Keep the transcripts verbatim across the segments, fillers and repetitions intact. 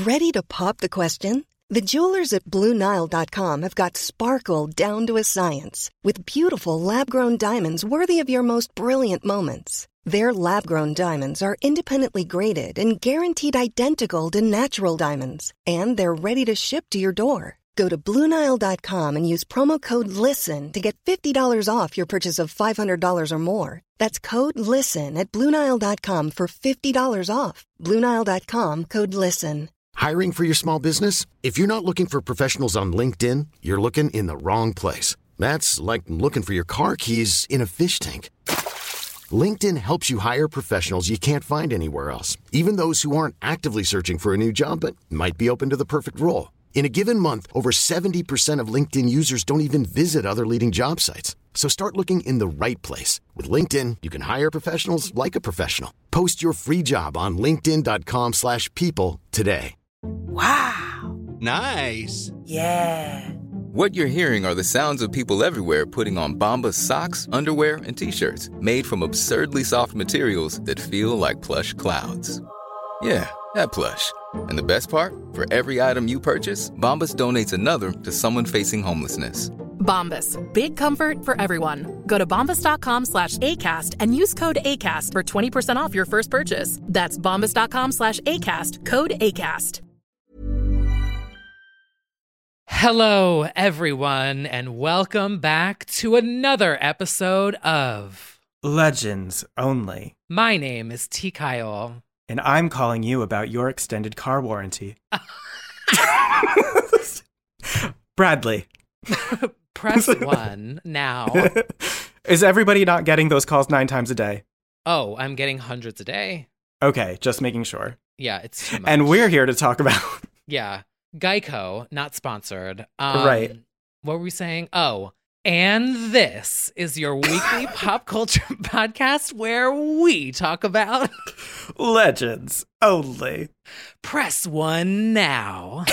Ready to pop the question? The jewelers at Blue Nile dot com have got sparkle down to a science with beautiful lab-grown diamonds worthy of your most brilliant moments. Their lab-grown diamonds are independently graded and guaranteed identical to natural diamonds, and they're ready to ship to your door. Go to Blue Nile dot com and use promo code LISTEN to get fifty dollars off your purchase of five hundred dollars or more. That's code LISTEN at Blue Nile dot com for fifty dollars off. Blue Nile dot com, code LISTEN. Hiring for your small business? If you're not looking for professionals on LinkedIn, you're looking in the wrong place. That's like looking for your car keys in a fish tank. LinkedIn helps you hire professionals you can't find anywhere else, even those who aren't actively searching for a new job but might be open to the perfect role. In a given month, over seventy percent of LinkedIn users don't even visit other leading job sites. So start looking in the right place. With LinkedIn, you can hire professionals like a professional. Post your free job on linkedin dot com slash people today. Wow. Nice. Yeah. What you're hearing are the sounds of people everywhere putting on Bombas socks, underwear, and T-shirts made from absurdly soft materials that feel like plush clouds. Yeah, that plush. And the best part? For every item you purchase, Bombas donates another to someone facing homelessness. Bombas. Big comfort for everyone. Go to bombas dot com slash ACAST and use code ACAST for twenty percent off your first purchase. That's bombas dot com slash ACAST. Code ACAST. Hello, everyone, and welcome back to another episode of Legends Only. My name is T. Kyle. And I'm calling you about your extended car warranty. Bradley. Press one now. Is everybody not getting those calls nine times a day? Oh, I'm getting hundreds a day. Okay, just making sure. Yeah, it's too much. And we're here to talk about... Yeah, Geico, not sponsored. Um, right. What were we saying? Oh, and this is your weekly pop culture podcast where we talk about... Legends Only. Press one now.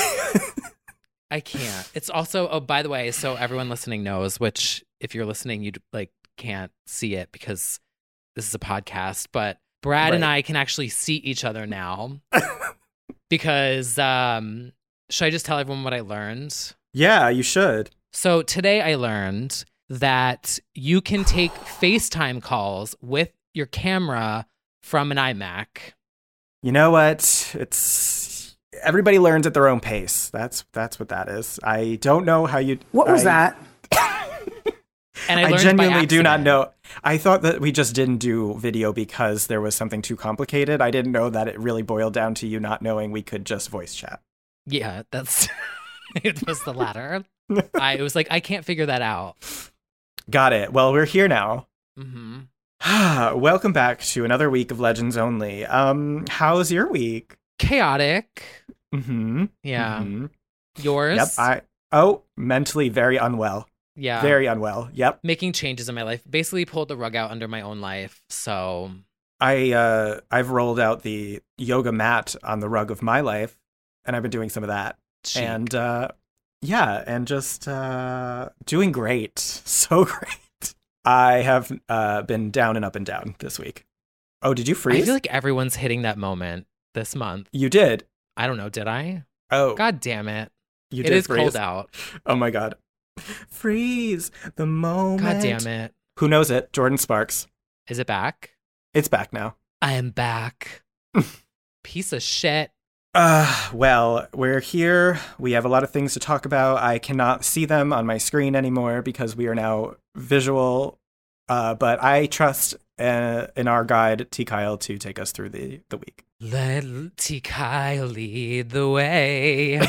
I can't. It's also, oh, by the way, so everyone listening knows, which if you're listening, you like can't see it because this is a podcast, but Brad right. and I can actually see each other now because, um, should I just tell everyone what I learned? Yeah, you should. So today I learned that you can take FaceTime calls with your camera from an iMac. You know what? It's everybody learns at their own pace. That's that's what that is. I don't know how you. What was I, that? And I, I learned genuinely by do not know. I thought that we just didn't do video because there was something too complicated. I didn't know that it really boiled down to you not knowing we could just voice chat. Yeah, that's it was the latter. I it was like I can't figure that out. Got it. Well, we're here now. Mm-hmm. Welcome back to another week of Legends Only. Um, how's your week? Chaotic. Mm-hmm. Yeah. Mm-hmm. Yours? Yep. I oh, mentally very unwell. Yeah. Very unwell. Yep. Making changes in my life. Basically pulled the rug out under my own life. So I uh I've rolled out the yoga mat on the rug of my life, and I've been doing some of that. Chic. And uh yeah, and just uh doing great. So great. I have uh been down and up and down this week. Oh, did you freeze? I feel like everyone's hitting that moment this month. You did. I don't know, did I? Oh. God damn it. You it did is freeze. cold out. Oh my god. Freeze the moment. God damn it. Who knows it? Jordan Sparks. Is it back? It's back now. I am back. Piece of shit. Uh, well, we're here. We have a lot of things to talk about. I cannot see them on my screen anymore because we are now visual. Uh, but I trust uh, in our guide, T. Kyle, to take us through the, the week. Let T. Kyle lead the way.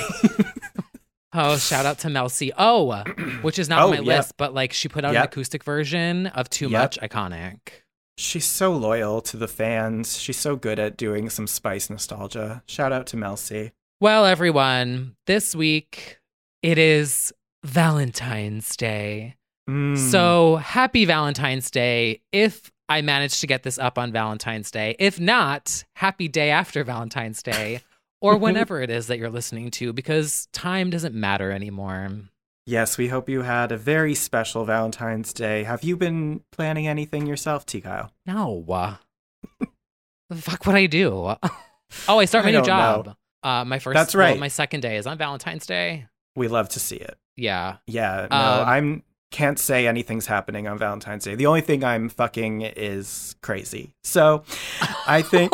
Oh, shout out to Mel C. Oh, which is not oh, on my yep. list, but like she put out yep. an acoustic version of Too Yep. Much. Iconic. She's so loyal to the fans. She's so good at doing some Spice nostalgia. Shout out to Mel C. Well, everyone, this week it is Valentine's Day. Mm. So happy Valentine's Day if I managed to get this up on Valentine's Day. If not, happy day after Valentine's Day or whenever it is that you're listening to, because time doesn't matter anymore. Yes, we hope you had a very special Valentine's Day. Have you been planning anything yourself, T. Kyle? No. The fuck would I do? Oh, I start my I new don't job. know. Uh, my first, That's well, right. my second day is on Valentine's Day. We love to see it. Yeah. Yeah, no, Um, I'm can't say anything's happening on Valentine's Day. The only thing I'm fucking is crazy. So, I think.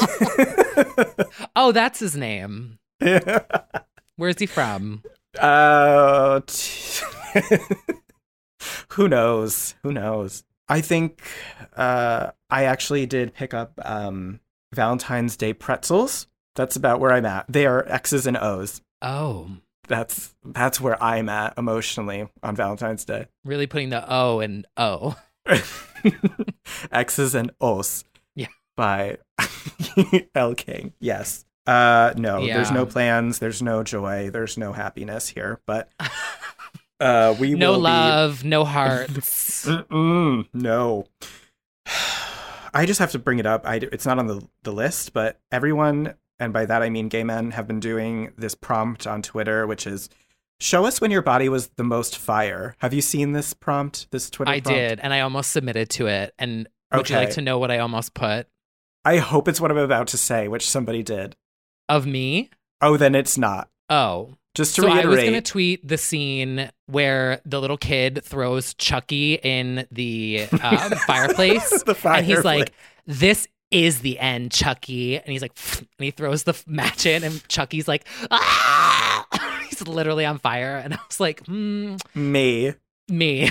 Oh, that's his name. Where's he from? uh, t- who knows? Who knows? I think uh, I actually did pick up um, Valentine's Day pretzels. That's about where I'm at. They are X's and O's. Oh, That's that's where I'm at emotionally on Valentine's Day. really putting the O in O. X's and O's. Yeah. By L. King. Yes. Uh, no, Yeah. there's no plans. There's no joy. There's no happiness here. But uh, we No will love, no hearts. Be... Mm-mm, no. I just have to bring it up. I, it's not on the, the list, but everyone, and by that I mean gay men, have been doing this prompt on Twitter, which is, show us when your body was the most fire. Have you seen this prompt, this Twitter I prompt? did, and I almost submitted to it. And would you Okay. like to know what I almost put? I hope it's what I'm about to say, which somebody did. Of me? Oh, then it's not. Oh. Just to So I was reiterate. going to tweet the scene where the little kid throws Chucky in the um, fireplace. The And he's fireplace. like, this is the end, Chucky. And he's like, and he throws the match in, and Chucky's like, ah! He's literally on fire. And I was like, hmm, Me. me.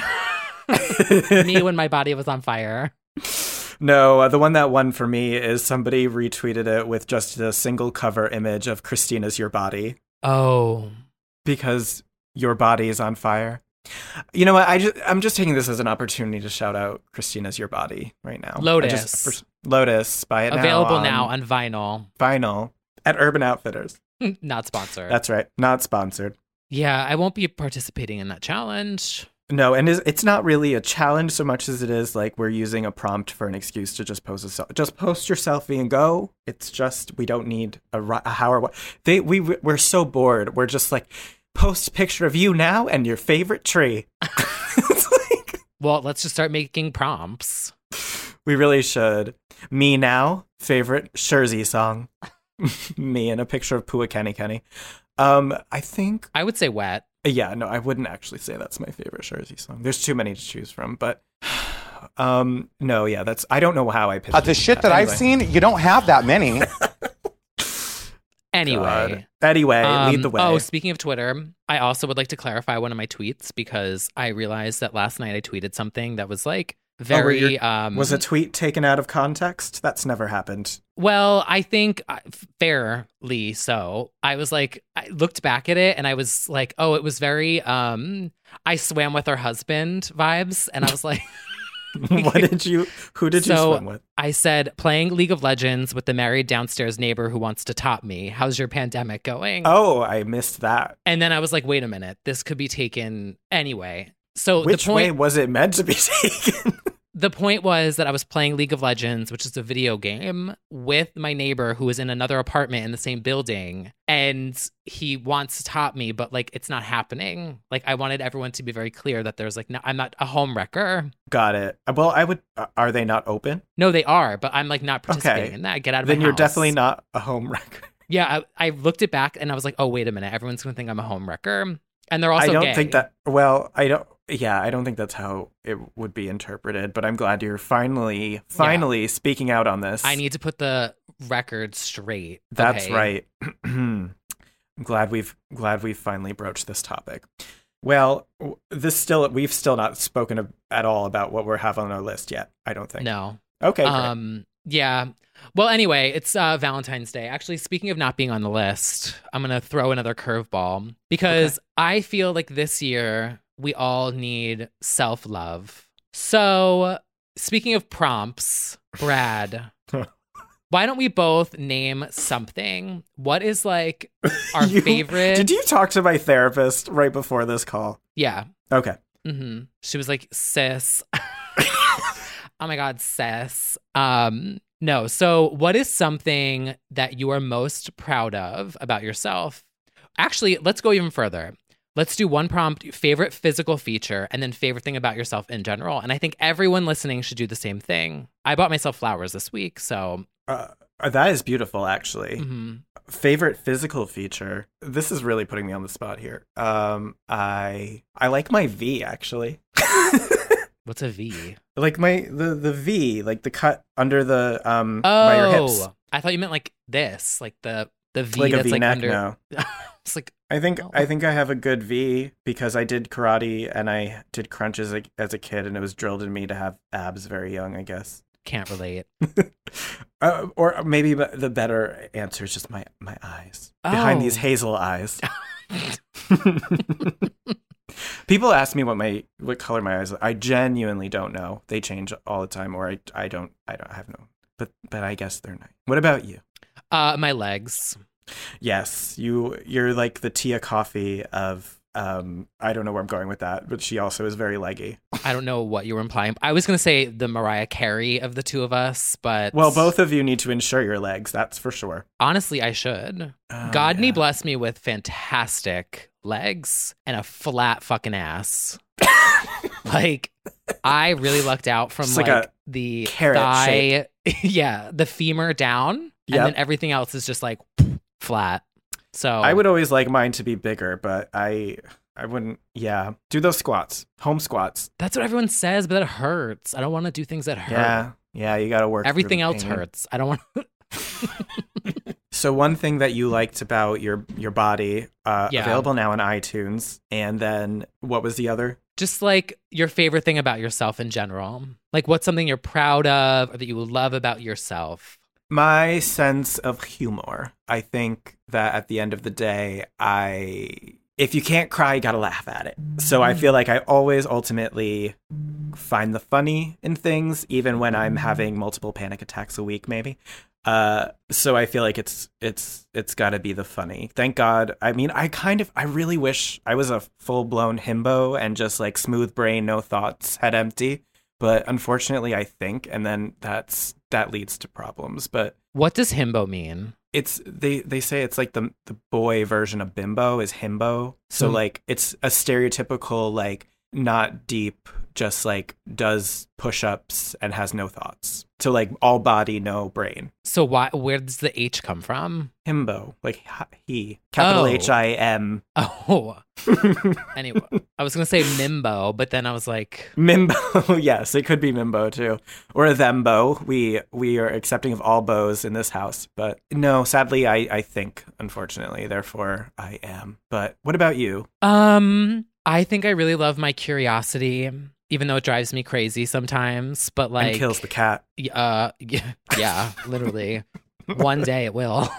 me when my body was on fire. No, uh, the one that won for me is somebody retweeted it with just a single cover image of Christina's Your Body. Oh. Because your body is on fire. You know what? I just, I'm just taking this as an opportunity to shout out Christina's Your Body right now. I Lotus. just- for- Lotus. Buy it Available now now on vinyl. vinyl at Urban Outfitters. Not sponsored. That's right. Not sponsored. Yeah, I won't be participating in that challenge. No, and it's- it's not really a challenge so much as it is like we're using a prompt for an excuse to just post a sel- just post your selfie and go. It's just we don't need a, ri- a how or what. They we we're so bored. We're just like post a picture of you now and your favorite tree. It's like Well, let's just start making prompts. we really should. Me now, favorite Shurzy song. Me and a picture of Pua Kenny Kenny. Um, I think I would say wet. Yeah, no, I wouldn't actually say that's my favorite Shurzy song. There's too many to choose from, but um, no, yeah, that's I don't know how I picked Uh, the shit that I've Anyway. seen, you don't have that many. Anyway. God. Anyway, Um, lead the way. Oh, speaking of Twitter, I also would like to clarify one of my tweets because I realized that last night I tweeted something that was like Oh, were very your- um Was a tweet taken out of context? That's never happened. well, I think uh, fairly so. I was like I looked back at it and I was like, "Oh, it was very um I swam with her husband vibes." And I was like What did you? Who did you So, swim with? I said, playing League of Legends with the married downstairs neighbor who wants to top me. How's your pandemic going? Oh, I missed that. And then I was like, wait a minute, this could be taken anyway. So Which the way point, was it meant to be taken? the point was that I was playing League of Legends, which is a video game, with my neighbor who is in another apartment in the same building, and he wants to top me, but like it's not happening. Like I wanted everyone to be very clear that there's like, no, I'm not a home wrecker. Got it. Well, I would. uh, Are they not open? No, they are, but I'm like not participating Okay. in that. Get out of Then my you're house. definitely not a home wrecker. Yeah, I, I looked it back and I was like, oh, wait a minute. Everyone's going to think I'm a home wrecker. And they're also I don't gay. think that. Well, I don't. Yeah, I don't think that's how it would be interpreted. But I'm glad you're finally, finally speaking out on this. I need to put the record straight. That's okay? right. I'm glad we've glad we've finally broached this topic. Well, w- this still we've still not spoken of, at all about what we have on our list yet. I don't think. No. Okay. Great. Um. Yeah. Well, anyway, it's uh, Valentine's Day. Actually, speaking of not being on the list, I'm going to throw another curveball because I feel like this year we all need self-love. So, speaking of prompts, Brad, why don't we both name something? What is like our You- favorite? Did you talk to my therapist right before this call? Yeah. Okay. Mm-hmm. She was like, sis. Oh my God, sis. Um, no. So what is something that you are most proud of about yourself? Actually, let's go even further. Let's do one prompt, favorite physical feature, and then favorite thing about yourself in general. And I think everyone listening should do the same thing. I bought myself flowers this week, so Uh, Uh, That is beautiful, actually. Mm-hmm. Favorite physical feature. This is really putting me on the spot here. Um, I I like my V, actually. What's a V? Like my the the V, like the cut under the um Oh, by your hips. I thought you meant like this, like the the V Like a that's like V-neck, under. no. It's like I think Oh. I think I have a good V because I did karate and I did crunches as a, as a kid, and it was drilled in me to have abs very young, I guess. can't relate. uh, or maybe the better answer is just my my eyes behind these Oh. hazel eyes. People ask me what my what color my eyes are. I genuinely don't know. They change all the time, or I I don't I don't I have no. But but I guess they're nice. What about you? Uh, my legs. Yes, you you're like the Tia Coffee of um I don't know where I'm going with that, but she also is very leggy. I don't know what you were implying. I was gonna say the Mariah Carey of the two of us, but Well, both of you need to insure your legs, that's for sure. honestly, I should. Oh, God yeah. me bless me with fantastic legs and a flat fucking ass. Like, I really lucked out from Just like, like a the carrot thigh, yeah, the femur down, Yep. and then everything else is just like flat. So I would always like mine to be bigger, but I I wouldn't. Yeah, do those squats, home squats. That's what everyone says, but that hurts. I don't want to do things that hurt. Yeah, yeah, you got to work. through Everything the else pain. hurts. I don't want. So one thing that you liked about your your body, uh, Yeah. available now on iTunes, and then what was the other? Just like your favorite thing about yourself in general. Like, what's something you're proud of or that you love about yourself? My sense of humor. I think that at the end of the day, I if you can't cry, you gotta laugh at it. So I feel like I always ultimately find the funny in things, even when I'm having multiple panic attacks a week, maybe. Uh, so I feel like it's it's it's got to be the funny. Thank God. I mean, I kind of I really wish I was a full blown himbo and just like smooth brain, no thoughts, head empty. But unfortunately, I think, and then that's that leads to problems. But What does himbo mean? it's they they say it's like the the boy version of bimbo is himbo. So Hmm. like it's a stereotypical like not deep, just like does push-ups and has no thoughts. So like all body, no brain. So why? Where does the H come from? Himbo, like h- he, capital Oh. H I M. Oh, anyway, I was gonna say mimbo, but then I was like, Mimbo, yes, it could be Mimbo too, or a thembo. We we are accepting of all bows in this house, but no, sadly, I I think, unfortunately, therefore I am. But what about you? um, I think I really love my curiosity, even though it drives me crazy sometimes. But like, And kills the cat. y- uh, yeah, yeah, literally, one day it will.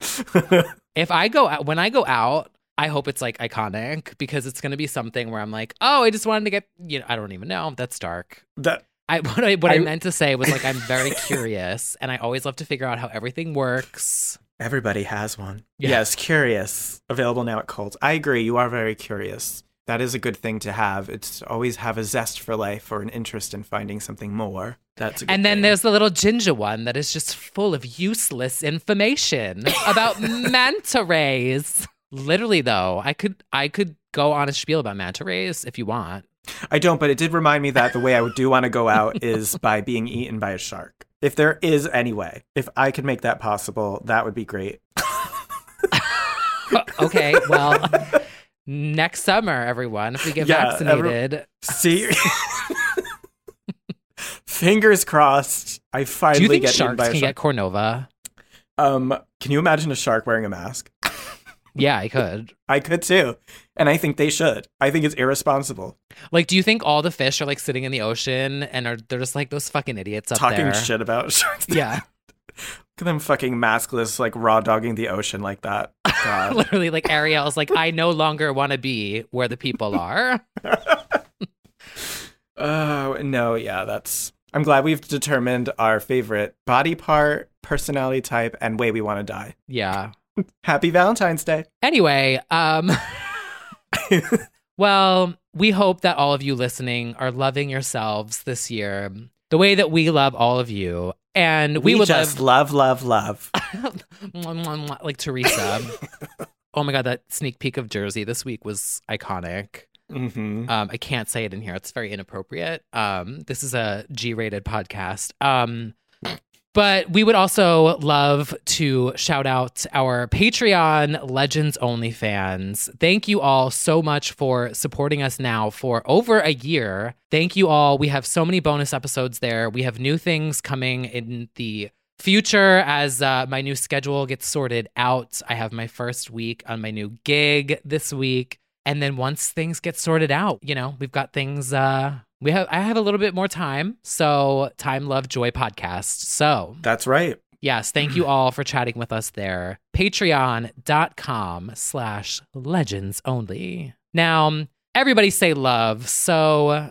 If I go out, when I go out, I hope it's like iconic because it's going to be something where I'm like, oh, I just wanted to get, you know, I don't even know. That's dark. That I what I what I, I- meant to say was like I'm very curious and I always love to figure out how everything works. everybody has one. Yeah. Yes, curious. Available now at Coles. I agree. You are very curious. That is a good thing to have. It's to always have a zest for life or an interest in finding something more. That's a good And then thing. there's the little ginger one that is just full of useless information about manta rays. Literally though, I could I could go on a spiel about manta rays if you want. I don't, but it did remind me that the way I do want to go out is by being eaten by a shark. If there is any way, if I could make that possible, that would be great. Okay, well, next summer, everyone, if we get Yeah, vaccinated. See, fingers crossed. I finally Do you think get eaten sharks by a can shark. get Cornova? Um, can you imagine a shark wearing a mask? Yeah, I could. I could too, and I think they should. I think it's irresponsible Like, do you think all the fish are like sitting in the ocean and are they're just like those fucking idiots up talking there? shit about sharks. Yeah, Look at them fucking maskless, like raw dogging the ocean like that. God. literally, like Ariel's like, I no longer want to be where the people are. Oh, no, yeah, that's. I'm glad we've determined our favorite body part, personality type, and way we want to die. Yeah. Happy Valentine's Day. Anyway, um, well, we hope that all of you listening are loving yourselves this year the way that we love all of you. And we, We, would just love, love, love, love. Mwah, mwah, mwah, like Teresa. Oh my God, that sneak peek of Jersey this week was iconic. Mm-hmm. Um, I can't say it in here. It's very inappropriate. Um, this is a G-rated podcast. Um, But we would also love to shout out our Patreon Legends Only fans. Thank you all so much for supporting us now for over a year. Thank you all. We have so many bonus episodes there. We have new things coming in the future as uh, my new schedule gets sorted out. I have my first week on my new gig this week. And then once things get sorted out, you know, we've got things... Uh, We have I have a little bit more time, so Time, Love, Joy podcast. So that's right. Yes, thank you all for chatting with us there. Patreon.com slash legends only. Now, everybody say love. So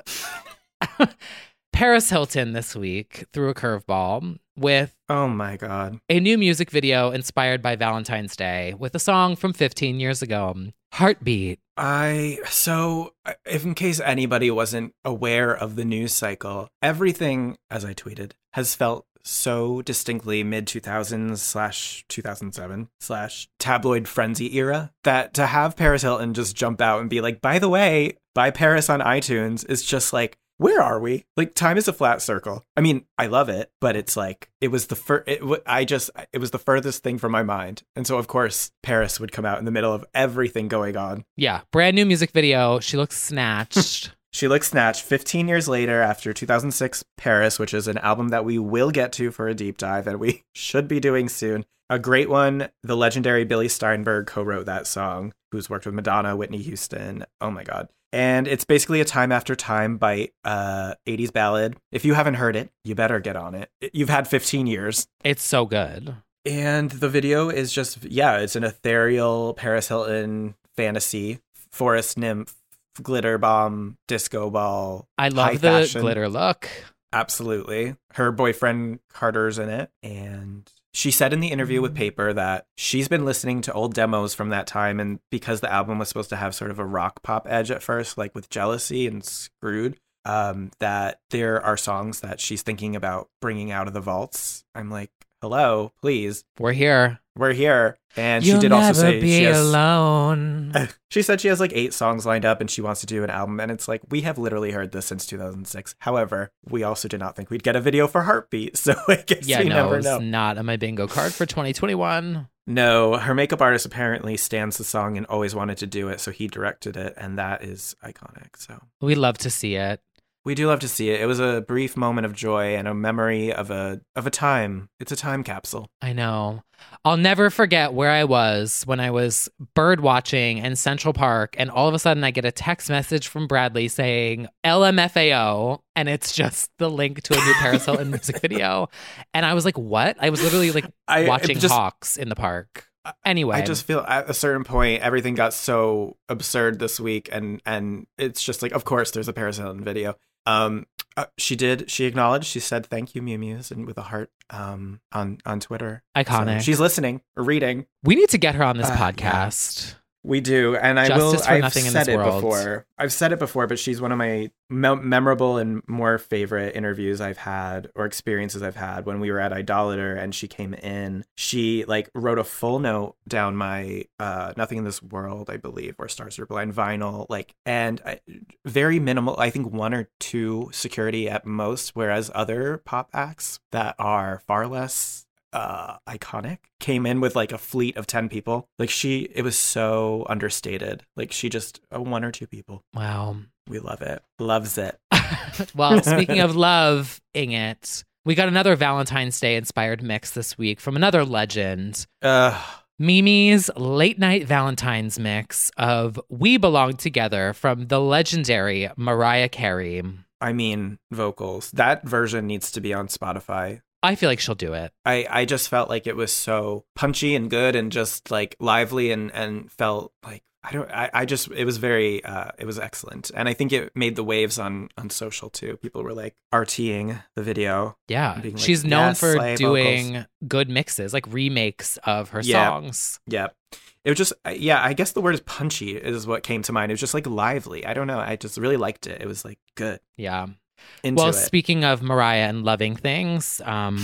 Paris Hilton this week threw a curveball with oh my God. a new music video inspired by Valentine's Day with a song from fifteen years ago, Heartbeat. I, so if in case anybody wasn't aware of the news cycle, everything, as I tweeted, has felt so distinctly mid two thousands slash two thousand seven slash tabloid frenzy era that to have Paris Hilton just jump out and be like, by the way, buy Paris on iTunes is just like, where are we? Like, time is a flat circle. I mean, I love it, but it's like, it was the first, it, w- I just, it was the furthest thing from my mind. And so, of course, Paris would come out in the middle of everything going on. Yeah, brand new music video. She looks snatched. She looks snatched fifteen years later after two thousand six Paris, which is an album that we will get to for a deep dive and we should be doing soon. A great one. The legendary Billy Steinberg co-wrote that song, who's worked with Madonna, Whitney Houston. Oh my God. And it's basically a Time After Time by uh, eighties ballad. If you haven't heard it, you better get on it. You've had fifteen years. It's so good. And the video is just, yeah, it's an ethereal Paris Hilton fantasy, forest nymph, glitter bomb, disco ball. I love the fashion. glitter look. Absolutely. Her boyfriend Carter's in it. And she said in the interview with Paper that she's been listening to old demos from that time. And because the album was supposed to have sort of a rock pop edge at first, like with Jealousy and Screwed, um, that there are songs that she's thinking about bringing out of the vaults. I'm like, hello, please. We're here. We're here. And You'll she did also never say be she has, alone. she said she has like eight songs lined up and she wants to do an album. And it's like, we have literally heard this since two thousand six. However, we also did not think we'd get a video for Heartbeat. So I guess yeah, we no, never it's know. not on my bingo card for twenty twenty-one. No, her makeup artist apparently stands the song and always wanted to do it. So he directed it. And that is iconic. So We love to see it. we do love to see it. It was a brief moment of joy and a memory of a of a time. It's a time capsule. I know. I'll never forget where I was when I was bird watching in Central Park, and all of a sudden I get a text message from Bradley saying L M F A O, and it's just the link to a new Paris Hilton music video. And I was like, what? I was literally like I, watching just, hawks in the park. Anyway, I just feel at a certain point everything got so absurd this week, and and it's just like, of course, there's a Paris Hilton video. Um, uh, she did. She acknowledged. She said, "Thank you, Mew Mews," and with a heart. Um, on on Twitter. Iconic. So she's listening or reading. We need to get her on this Uh, podcast. We do, and I Justice will. for I've nothing in said this it world. before. I've said it before, but she's one of my me- memorable and more favorite interviews I've had or experiences I've had. When we were at Idolater, and she came in, she like wrote a full note down my uh, "Nothing in This World," I believe, or "Stars Are Blind" vinyl, like, and I, very minimal. I think one or two security at most, whereas other pop acts that are far less uh iconic came in with like a fleet of ten people. Like she it was so understated. Like she just uh, one or two people. Wow. We love it. Loves it. Well, speaking of loving it, we got another Valentine's Day inspired mix this week from another legend. Uh Mimi's late night Valentine's mix of We Belong Together from the legendary Mariah Carey. I mean, vocals. That version needs to be on Spotify. I feel like she'll do it. I, I just felt like it was so punchy and good and just like lively and, and felt like I don't I, I just it was very uh it was excellent. And I think it made the waves on on social too. People were like RTing the video. Yeah. Being like, She's known yes, for slay doing vocals. good mixes, like remakes of her Yeah. songs. Yeah. It was just, yeah, I guess the word is punchy is what came to mind. It was just like lively. I don't know. I just really liked it. It was like good. Yeah. Into well, it. speaking of Mariah and loving things, um,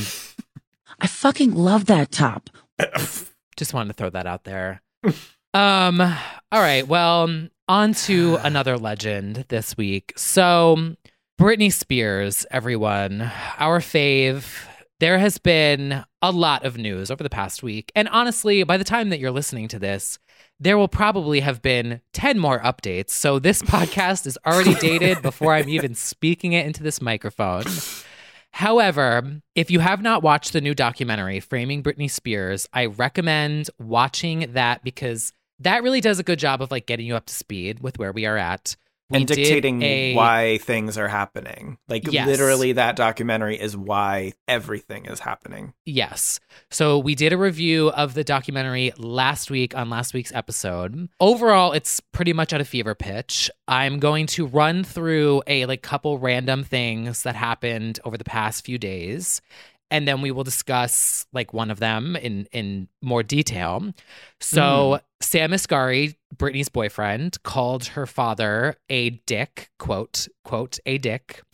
I fucking love that top. just wanted to throw that out there. um, all right. Well, on to another legend this week. So, Britney Spears, everyone, our fave, there has been a lot of news over the past week. And honestly, by the time that you're listening to this, there will probably have been ten more updates. So this podcast is already dated before I'm even speaking it into this microphone. However, if you have not watched the new documentary, Framing Britney Spears, I recommend watching that because that really does a good job of like getting you up to speed with where we are at. We and dictating a, why things are happening. Like yes. literally that documentary is why everything is happening. Yes. So we did a review of the documentary last week on last week's episode. Overall, it's pretty much at a fever pitch. I'm going to run through a like couple random things that happened over the past few days. And then we will discuss like one of them in, in more detail. So mm. Sam Asghari, Britney's boyfriend, called her father a dick, quote, quote, a dick.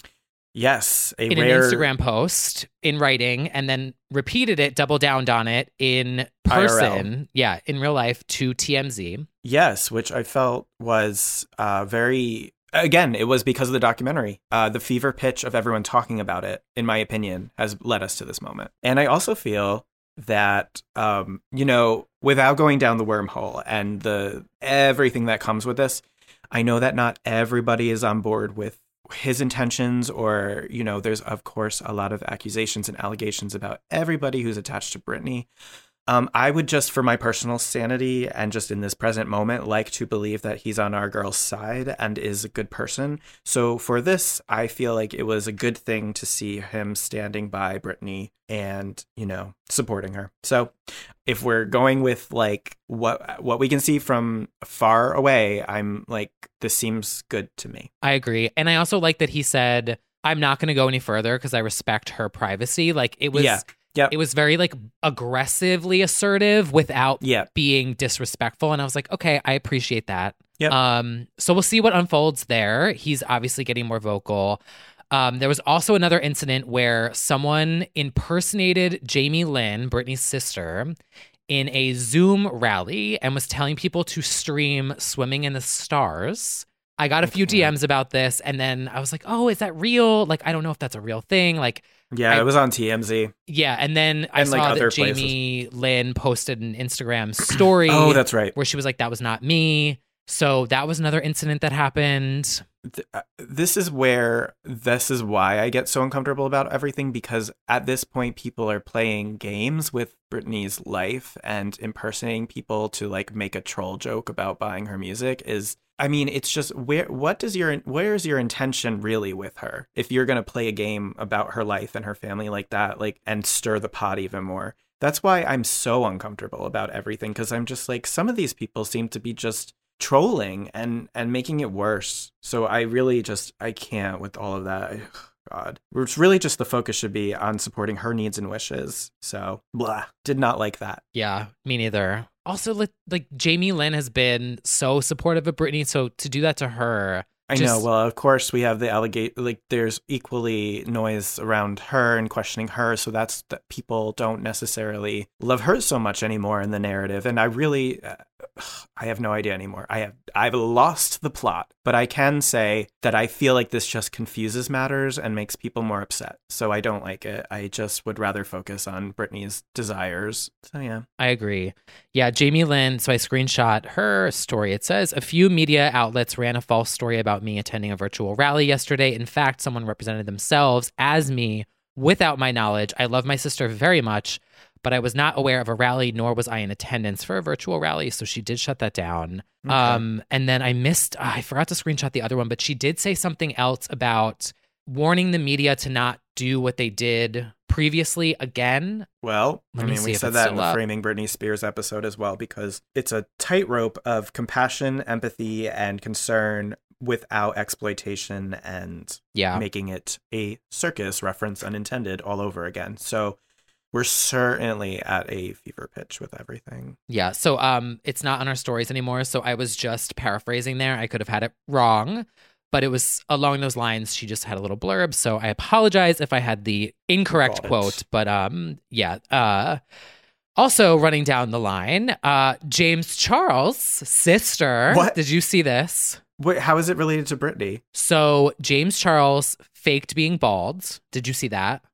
Yes. A in rare... an Instagram post in writing, and then repeated it, double downed on it in person. I R L. Yeah, in real life to T M Z. Yes, which I felt was uh, very... Again, it was because of the documentary. Uh, the fever pitch of everyone talking about it, in my opinion, has led us to this moment. And I also feel that, um, you know, without going down the wormhole and the everything that comes with this, I know that not everybody is on board with his intentions or, you know, there's, of course, a lot of accusations and allegations about everybody who's attached to Britney. Um, I would just, for my personal sanity and just in this present moment, like to believe that he's on our girl's side and is a good person. So for this, I feel like it was a good thing to see him standing by Britney and, you know, supporting her. So if we're going with like what what we can see from far away, I'm like, this seems good to me. I agree. And I also like that he said, I'm not going to go any further because I respect her privacy. Like it was... Yeah. Yep. It was very like aggressively assertive without yep. being disrespectful. And I was like, okay, I appreciate that. Yep. Um, so we'll see what unfolds there. He's obviously getting more vocal. Um, there was also another incident where someone impersonated Jamie Lynn, Britney's sister, in a Zoom rally and was telling people to stream Swimming in the Stars. I got a few D Ms about this, and then I was like, oh, is that real? Like, I don't know if that's a real thing. Like, yeah, I, it was on T M Z. Yeah, and then I and saw like that Jamie places. Lynn posted an Instagram story. Oh, that's right. Where she was like, that was not me. So that was another incident that happened. This is where, this is why I get so uncomfortable about everything, because at this point, people are playing games with Britney's life and impersonating people to like make a troll joke about buying her music is... I mean, it's just where, what does your, where's your intention really with her? If you're going to play a game about her life and her family like that, like, and stir the pot even more. That's why I'm so uncomfortable about everything. Cause I'm just like, some of these people seem to be just trolling and, and making it worse. So I really just, I can't with all of that. I, God, it's really just the focus should be on supporting her needs and wishes. So blah, did not like that. Yeah, me neither. Also, like, like Jamie Lynn has been so supportive of Britney, so to do that to her, I just... know. Well, of course, we have the allegate. Like, there's equally noise around her and questioning her, so that's that people don't necessarily love her so much anymore in the narrative. And I really, uh, I have no idea anymore. I have, I've lost the plot. But I can say that I feel like this just confuses matters and makes people more upset. So I don't like it. I just would rather focus on Britney's desires. So yeah, I agree. Yeah, Jamie Lynn. So I screenshot her story. It says a few media outlets ran a false story about me attending a virtual rally yesterday. In fact, someone represented themselves as me without my knowledge. I love my sister very much, but I was not aware of a rally, nor was I in attendance for a virtual rally. So she did shut that down. Okay. Um, and then I missed, oh, I forgot to screenshot the other one, but she did say something else about warning the media to not do what they did previously again. Well, Let I me mean, we if said it's that in still the up. Framing Britney Spears episode as well, because it's a tightrope of compassion, empathy, and concern without exploitation and yeah. making it a circus, reference unintended, all over again. So we're certainly at a fever pitch with everything. Yeah. So um, it's not on our stories anymore. So I was just paraphrasing there. I could have had it wrong, but it was along those lines. She just had a little blurb. So I apologize if I had the incorrect quote. But um, yeah. Uh, also running down the line, uh, James Charles' sister. What? Did you see this? Wait, how is it related to Britney? So James Charles faked being bald. Did you see that?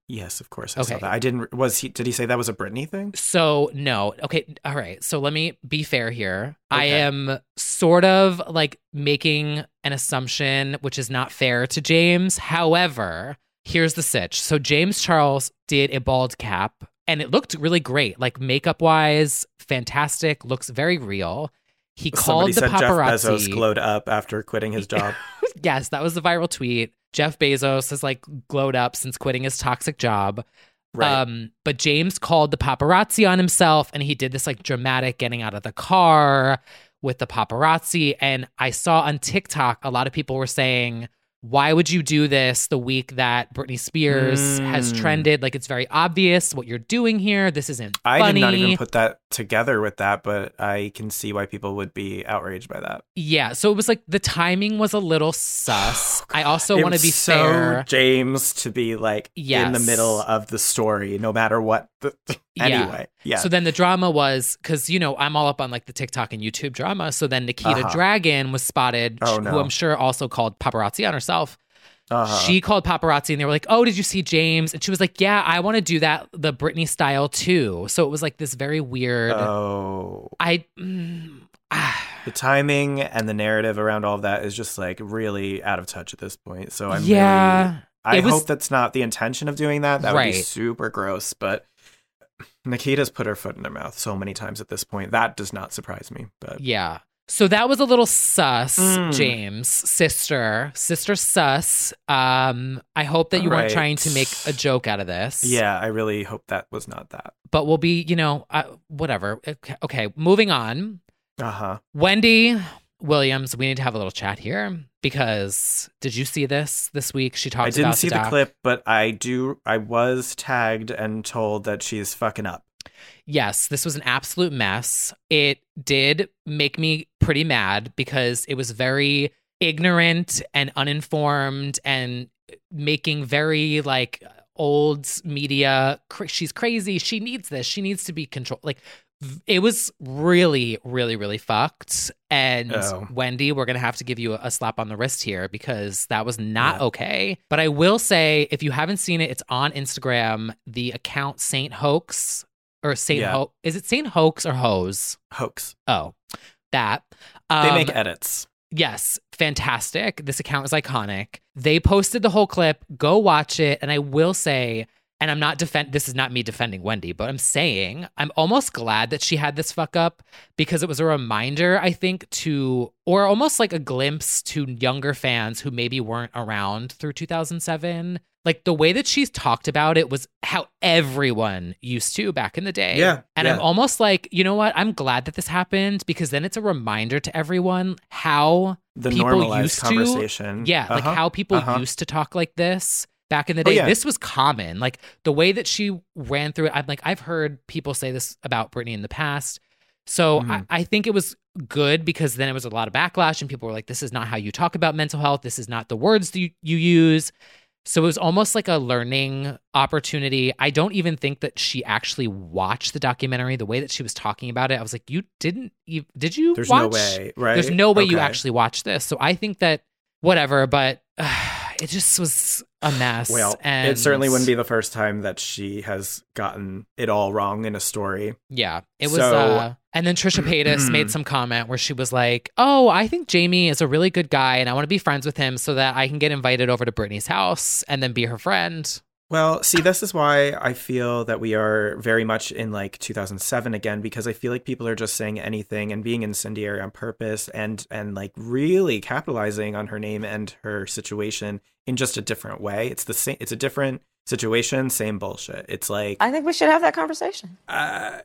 Yes, of course. I Okay. saw that. I didn't. Was he? Did he say that was a Britney thing? So no. Okay. All right. So let me be fair here. I Okay. am sort of like making an assumption, which is not fair to James. However, here's the sitch. So James Charles did a bald cap and it looked really great. Like makeup wise, fantastic. Looks very real. He Somebody called the said Jeff paparazzi. Bezos glowed up after quitting his job. Yes, that was the viral tweet. Jeff Bezos has like glowed up since quitting his toxic job. Right. Um, but James called the paparazzi on himself and he did this like dramatic getting out of the car with the paparazzi. And I saw on TikTok, a lot of people were saying, why would you do this the week that Britney Spears Mm. has trended? Like, it's very obvious what you're doing here. This isn't I funny. did not even put that together with that, but I can see why people would be outraged by that. Yeah, so it was like the timing was a little sus. I also It want to was be so fair. James to be like in the Yes. middle of the story, no matter what. The, anyway, yeah. So then the drama was because, you know, I'm all up on like the TikTok and YouTube drama. So then Nikita Uh-huh. Dragon was spotted, Oh, who no. I'm sure also called paparazzi on herself. Uh-huh. She called paparazzi and they were like, oh, did you see James? And she was like, yeah, I want to do that the Britney style too. So it was like this very weird. Oh, I. Mm, ah. the timing and the narrative around all of that is just like really out of touch at this point. So I'm Yeah. really, I It was- hope that's not the intention of doing that. That would be Right. super gross. But Nikita's put her foot in her mouth so many times at this point. That does not surprise me. But Yeah. So that was a little sus, Mm. James, sister, sister sus. Um, I hope that you weren't Right. trying to make a joke out of this. yeah, I really hope that was not that. But we'll be, you know, uh, whatever. Okay, okay, moving on. Uh huh. Wendy Williams, we need to have a little chat here because did you see this this week? She talked I didn't about see the, the doc. clip, but I do. I was tagged and told that she's fucking up. Yes, this was an absolute mess. It did make me pretty mad because it was very ignorant and uninformed and making very like old media. cr- She's crazy. She needs this. She needs to be controlled. Like v- it was really, really, really fucked. And Oh. Wendy, we're going to have to give you a, a slap on the wrist here because that was not Yeah. okay. But I will say, if you haven't seen it, it's on Instagram. The account Saint Hoax. Or Saint Yeah. Ho is it Saint Hoax or Hose? Hoax. Oh, that. They Um, make edits. Yes, fantastic. This account is iconic. They posted the whole clip. Go watch it. And I will say, and I'm not defend. This is not me defending Wendy, but I'm saying I'm almost glad that she had this fuck up because it was a reminder, I think, to or almost like a glimpse to younger fans who maybe weren't around through two thousand seven. Like the way that she's talked about it was how everyone used to back in the day. Yeah, And yeah. I'm almost like, you know what? I'm glad that this happened because then it's a reminder to everyone how The people normalized used conversation. to. Yeah, like Uh-huh, how people uh-huh. used to talk like this back in the Oh, day. yeah. This was common. Like the way that she ran through it. I'm like, I've heard people say this about Britney in the past. So Mhm. I, I think it was good because then it was a lot of backlash and people were like, this is not how you talk about mental health. This is not the words that you, you use. So it was almost like a learning opportunity. I don't even think that she actually watched the documentary. The way that she was talking about it, I was like, you didn't, you, did you There's watch? no way, right? There's no way you Okay. actually watched this. So I think that whatever, but uh, it just was a mess. Well, and it certainly wouldn't be the first time that she has gotten it all wrong in a story. Yeah, it was. So- uh, and then Trisha Paytas made some comment where she was like, "Oh, I think Jamie is a really good guy, and I want to be friends with him so that I can get invited over to Britney's house and then be her friend." Well, see, this is why I feel that we are very much in like two thousand seven again, because I feel like people are just saying anything and being incendiary on purpose and and like really capitalizing on her name and her situation in just a different way. It's the same. It's a different situation, same bullshit. It's like I think we should have that conversation. uh,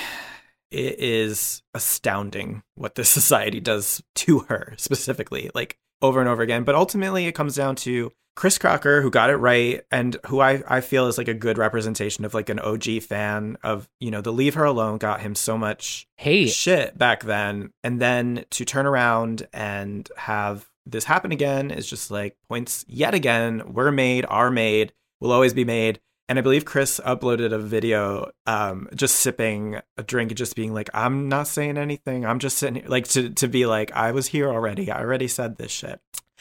it is astounding what this society does to her specifically, like over and over again. But ultimately, it comes down to Chris Crocker, who got it right and who I, I feel is like a good representation of like an O G fan of, you know, the Leave Her Alone got him so much Hey, shit back then. And then to turn around and have this happen again is just like points yet again. We're made, are made, will always be made. And I believe Chris uploaded a video um, just sipping a drink, just being like, I'm not saying anything. I'm just sitting here. Like to, to be like, I was here already. I already said this shit.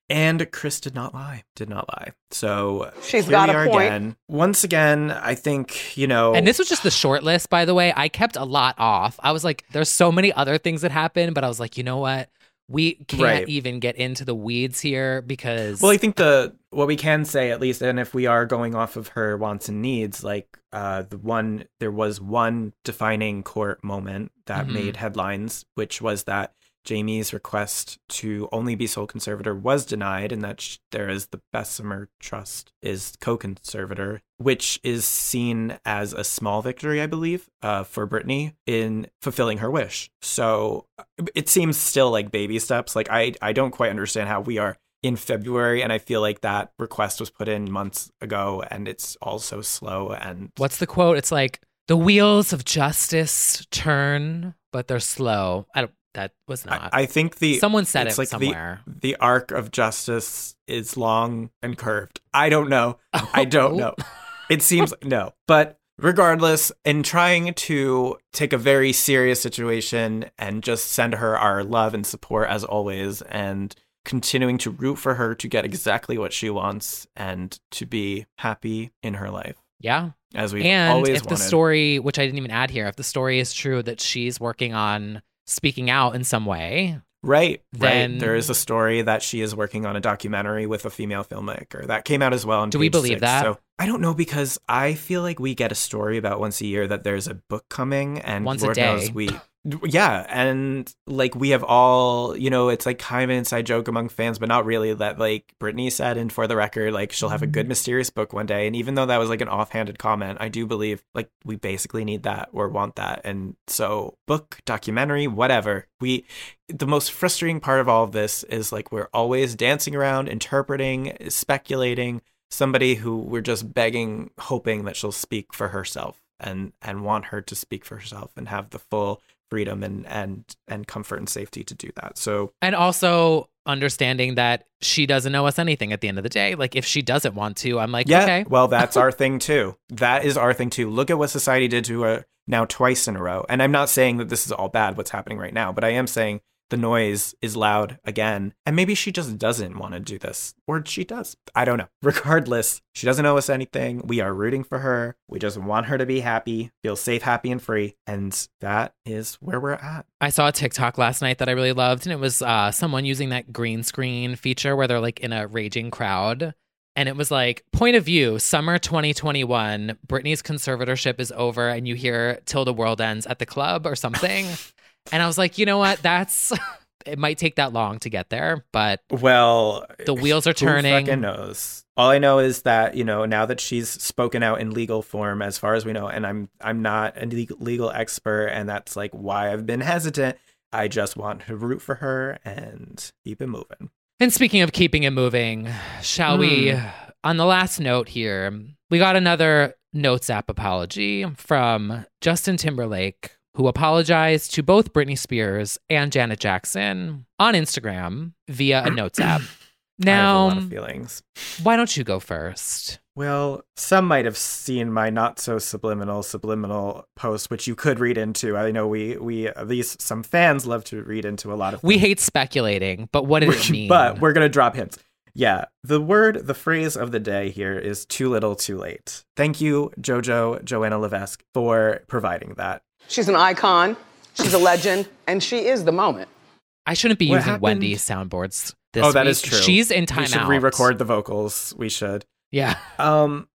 And Chris did not lie. Did not lie. So she's here got we a are point. Again. Once again, I think, you know. And this was just the short list, by the way. I kept a lot off. I was like, there's so many other things that happened, but I was like, you know what? We can't Right. even get into the weeds here because. Well, I think the what we can say, at least, and if we are going off of her wants and needs, like uh, the one, there was one defining court moment that Mhm. made headlines, which was that Jamie's request to only be sole conservator was denied, and that sh- there is the Bessemer Trust is co-conservator, which is seen as a small victory, I believe, uh, for Britney in fulfilling her wish. So it seems still like baby steps. Like I, I don't quite understand how we are in February, and I feel like that request was put in months ago, and it's all so slow. And What's the quote? It's like the wheels of justice turn, but they're slow. I don't. That was not. I, I think the Someone said it's it like somewhere. The, the arc of justice is long and curved. I don't know. I don't know. It seems no, but regardless, in trying to take a very serious situation and just send her our love and support as always, and continuing to root for her to get exactly what she wants and to be happy in her life. Yeah. As we've and always if wanted. the story, which I didn't even add here, if the story is true that she's working on speaking out in some way. Right, then right. There is a story that she is working on a documentary with a female filmmaker that came out as well. On Do we page believe six. that? So I don't know, because I feel like we get a story about once a year that there's a book coming, and Once a Lord day. knows we. Yeah, and like we have all, you know, it's like kind of an inside joke among fans, but not really, that like Britney said, and for the record, like she'll have a good mysterious book one day. And even though that was like an offhanded comment, I do believe like we basically need that or want that. And so book, documentary, whatever. We, the most frustrating part of all of this is like we're always dancing around, interpreting, speculating, somebody who we're just begging, hoping that she'll speak for herself and and want her to speak for herself and have the full freedom and and and comfort and safety to do that. So, and also understanding that she doesn't owe us anything at the end of the day. Like if she doesn't want to, I'm like, yeah, okay. Well, that's our thing too. That is our thing too. Look at what society did to her now twice in a row. And I'm not saying that this is all bad, what's happening right now, but I am saying the noise is loud again. And maybe she just doesn't want to do this. Or she does. I don't know. Regardless, she doesn't owe us anything. We are rooting for her. We just want her to be happy, feel safe, happy, and free. And that is where we're at. I saw a TikTok last night that I really loved, and it was uh, someone using that green screen feature where they're like in a raging crowd. And it was like, point of view, summer twenty twenty-one, Britney's conservatorship is over, and you hear Till the World Ends at the club or something. And I was like, you know what? That's, it might take that long to get there, but well, the wheels are turning. Who fucking knows? All I know is that, you know, now that she's spoken out in legal form, as far as we know, and I'm I'm not a legal, legal expert, and that's like why I've been hesitant. I just want to root for her and keep it moving. And speaking of keeping it moving, shall Mm. we, on the last note here, we got another Notes app apology from Justin Timberlake, who apologized to both Britney Spears and Janet Jackson on Instagram via a Notes app. Now, I have a lot of feelings. Why don't you go first? Well, some might have seen my not so subliminal subliminal post, which you could read into. I know we we at least some fans love to read into a lot of things. We hate speculating, but what did it mean? But we're gonna drop hints. Yeah, the word, the phrase of the day here is too little, too late. Thank you, JoJo Joanna Levesque, for providing that. She's an icon, she's a legend, and she is the moment. I shouldn't be What using happened? Wendy's soundboards this Oh, that week. is true. She's in We timeout. should re-record the vocals. We should. Yeah. Um,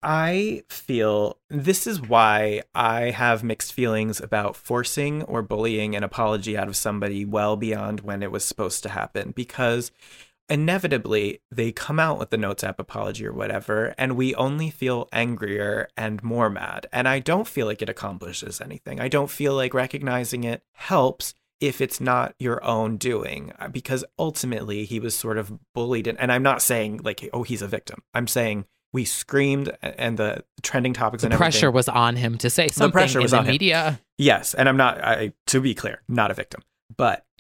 I feel this is why I have mixed feelings about forcing or bullying an apology out of somebody well beyond when it was supposed to happen, because inevitably they come out with the Notes app apology or whatever, and we only feel angrier and more mad. And I don't feel like it accomplishes anything. I don't feel like recognizing it helps if it's not your own doing, because ultimately he was sort of bullied. And, and I'm not saying like, oh, he's a victim. I'm saying we screamed, and the trending topics The and everything. pressure was on him to say something pressure in was the on him. media. Yes, and I'm not, I, to be clear, not a victim. But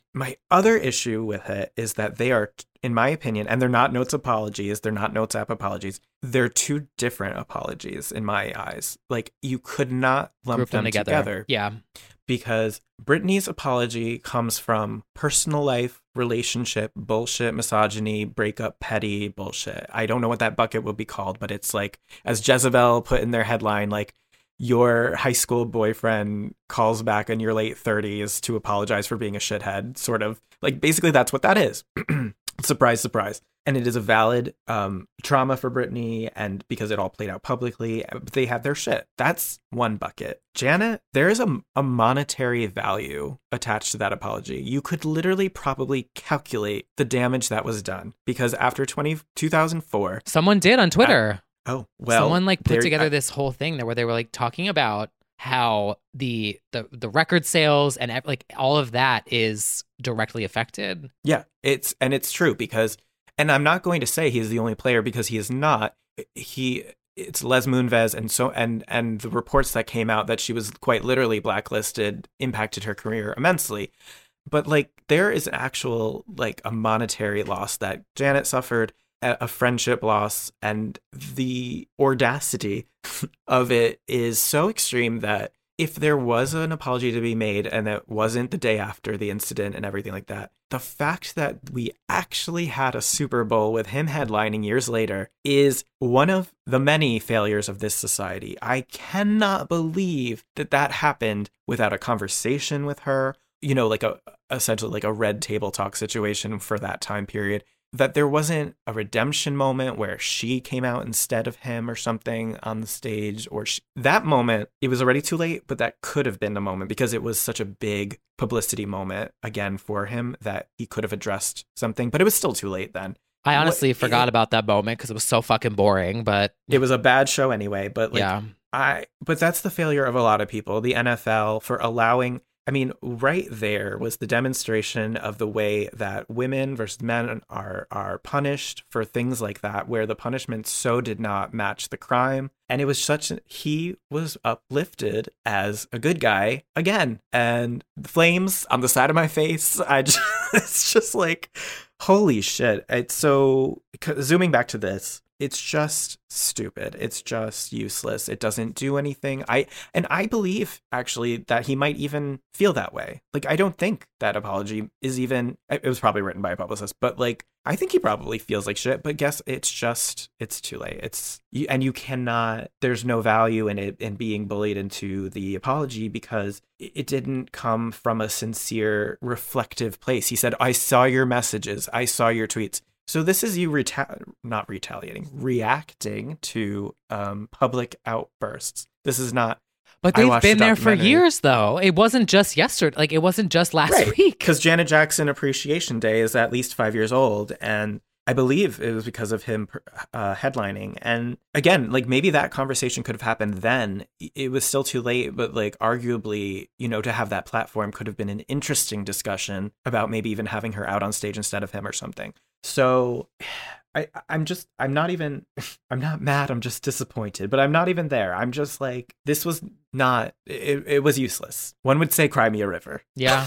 my other issue with it is that they are, in my opinion, and they're not Notes apologies, they're not Notes app apologies. They're two different apologies in my eyes. Like, you could not lump Group them, them together. together. Yeah. Because Britney's apology comes from personal life, relationship, bullshit, misogyny, breakup, petty bullshit. I don't know what that bucket will be called, but it's like, as Jezebel put in their headline, like, your high school boyfriend calls back in your late thirties to apologize for being a shithead, sort of. Like, basically, that's what that is. Surprise, surprise. And it is a valid um, trauma for Britney, and because it all played out publicly, they had their shit. That's one bucket. Janet, there is a, a monetary value attached to that apology. You could literally probably calculate the damage that was done, because after twenty, two thousand four... Someone did on Twitter. I, oh, well... Someone, like, put there, together I, this whole thing there where they were, like, talking about how the, the the record sales and like all of that is directly affected. Yeah, it's and it's true because, and I'm not going to say he's the only player because he is not. He it's Les Moonves and so and and the reports that came out that she was quite literally blacklisted impacted her career immensely. But like there is actual like a monetary loss that Janet suffered, a friendship loss, and the audacity of it is so extreme that if there was an apology to be made and it wasn't the day after the incident and everything like that, the fact that we actually had a Super Bowl with him headlining years later is one of the many failures of this society. I cannot believe that that happened without a conversation with her, you know, like a essentially like a red table talk situation for that time period. That there wasn't a redemption moment where she came out instead of him or something on the stage, or she, that moment, it was already too late, but that could have been the moment because it was such a big publicity moment again for him that he could have addressed something, but it was still too late then. I honestly what, forgot it, about that moment because it was so fucking boring, but it was a bad show anyway, but like, yeah. I, but that's the failure of a lot of people, the N F L for allowing, I mean, right there was the demonstration of the way that women versus men are are punished for things like that, where the punishment so did not match the crime. And it was such, he was uplifted as a good guy again. And the flames on the side of my face, I just, it's just like, holy shit. It's so, zooming back to this, it's just stupid. It's just useless. It doesn't do anything. I and I believe actually that he might even feel that way. Like, I don't think that apology is even, it was probably written by a publicist, but like, I think he probably feels like shit, but guess it's just, it's too late. It's, and you cannot, there's no value in it, in being bullied into the apology because it didn't come from a sincere, reflective place. He said, I saw your messages. I saw your tweets. So this is you reta- not retaliating, reacting to um, public outbursts. This is not. But they've been there for years, though. It wasn't just yesterday. Like, it wasn't just last right. week. Because Janet Jackson Appreciation Day is at least five years old. And I believe it was because of him uh, headlining. And again, like maybe that conversation could have happened then. It was still too late, but like arguably, you know, to have that platform could have been an interesting discussion about maybe even having her out on stage instead of him or something. So I, I'm just, I'm not even, I'm not mad. I'm just disappointed, but I'm not even there. I'm just like, this was not, it, it was useless. One would say, cry me a river. Yeah.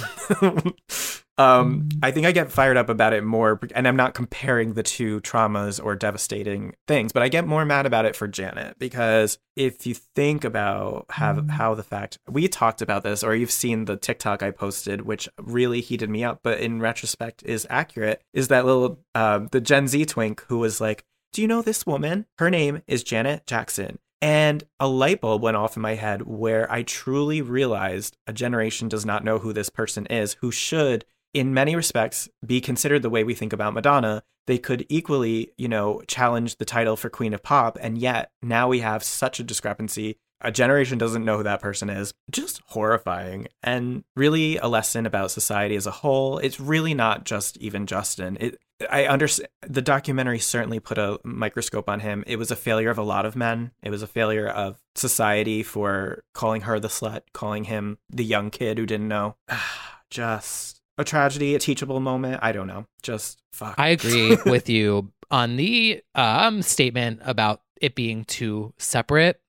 um, I think I get fired up about it more, and I'm not comparing the two traumas or devastating things, but I get more mad about it for Janet, because if you think about how, how the fact, we talked about this, or you've seen the TikTok I posted, which really heated me up, but in retrospect is accurate, is that little, uh, the Gen Z twink who was like, do you know this woman? Her name is Janet Jackson. And a light bulb went off in my head where I truly realized a generation does not know who this person is, who should, in many respects, be considered the way we think about Madonna. They could equally, you know, challenge the title for Queen of Pop. And yet now we have such a discrepancy. A generation doesn't know who that person is. Just horrifying, and really a lesson about society as a whole. It's really not just even Justin. It, I understand the documentary certainly put a microscope on him. It was a failure of a lot of men. It was a failure of society for calling her the slut, calling him the young kid who didn't know. Just a tragedy, a teachable moment. I don't know. Just fuck. I agree with you on the um, statement about it being too separate.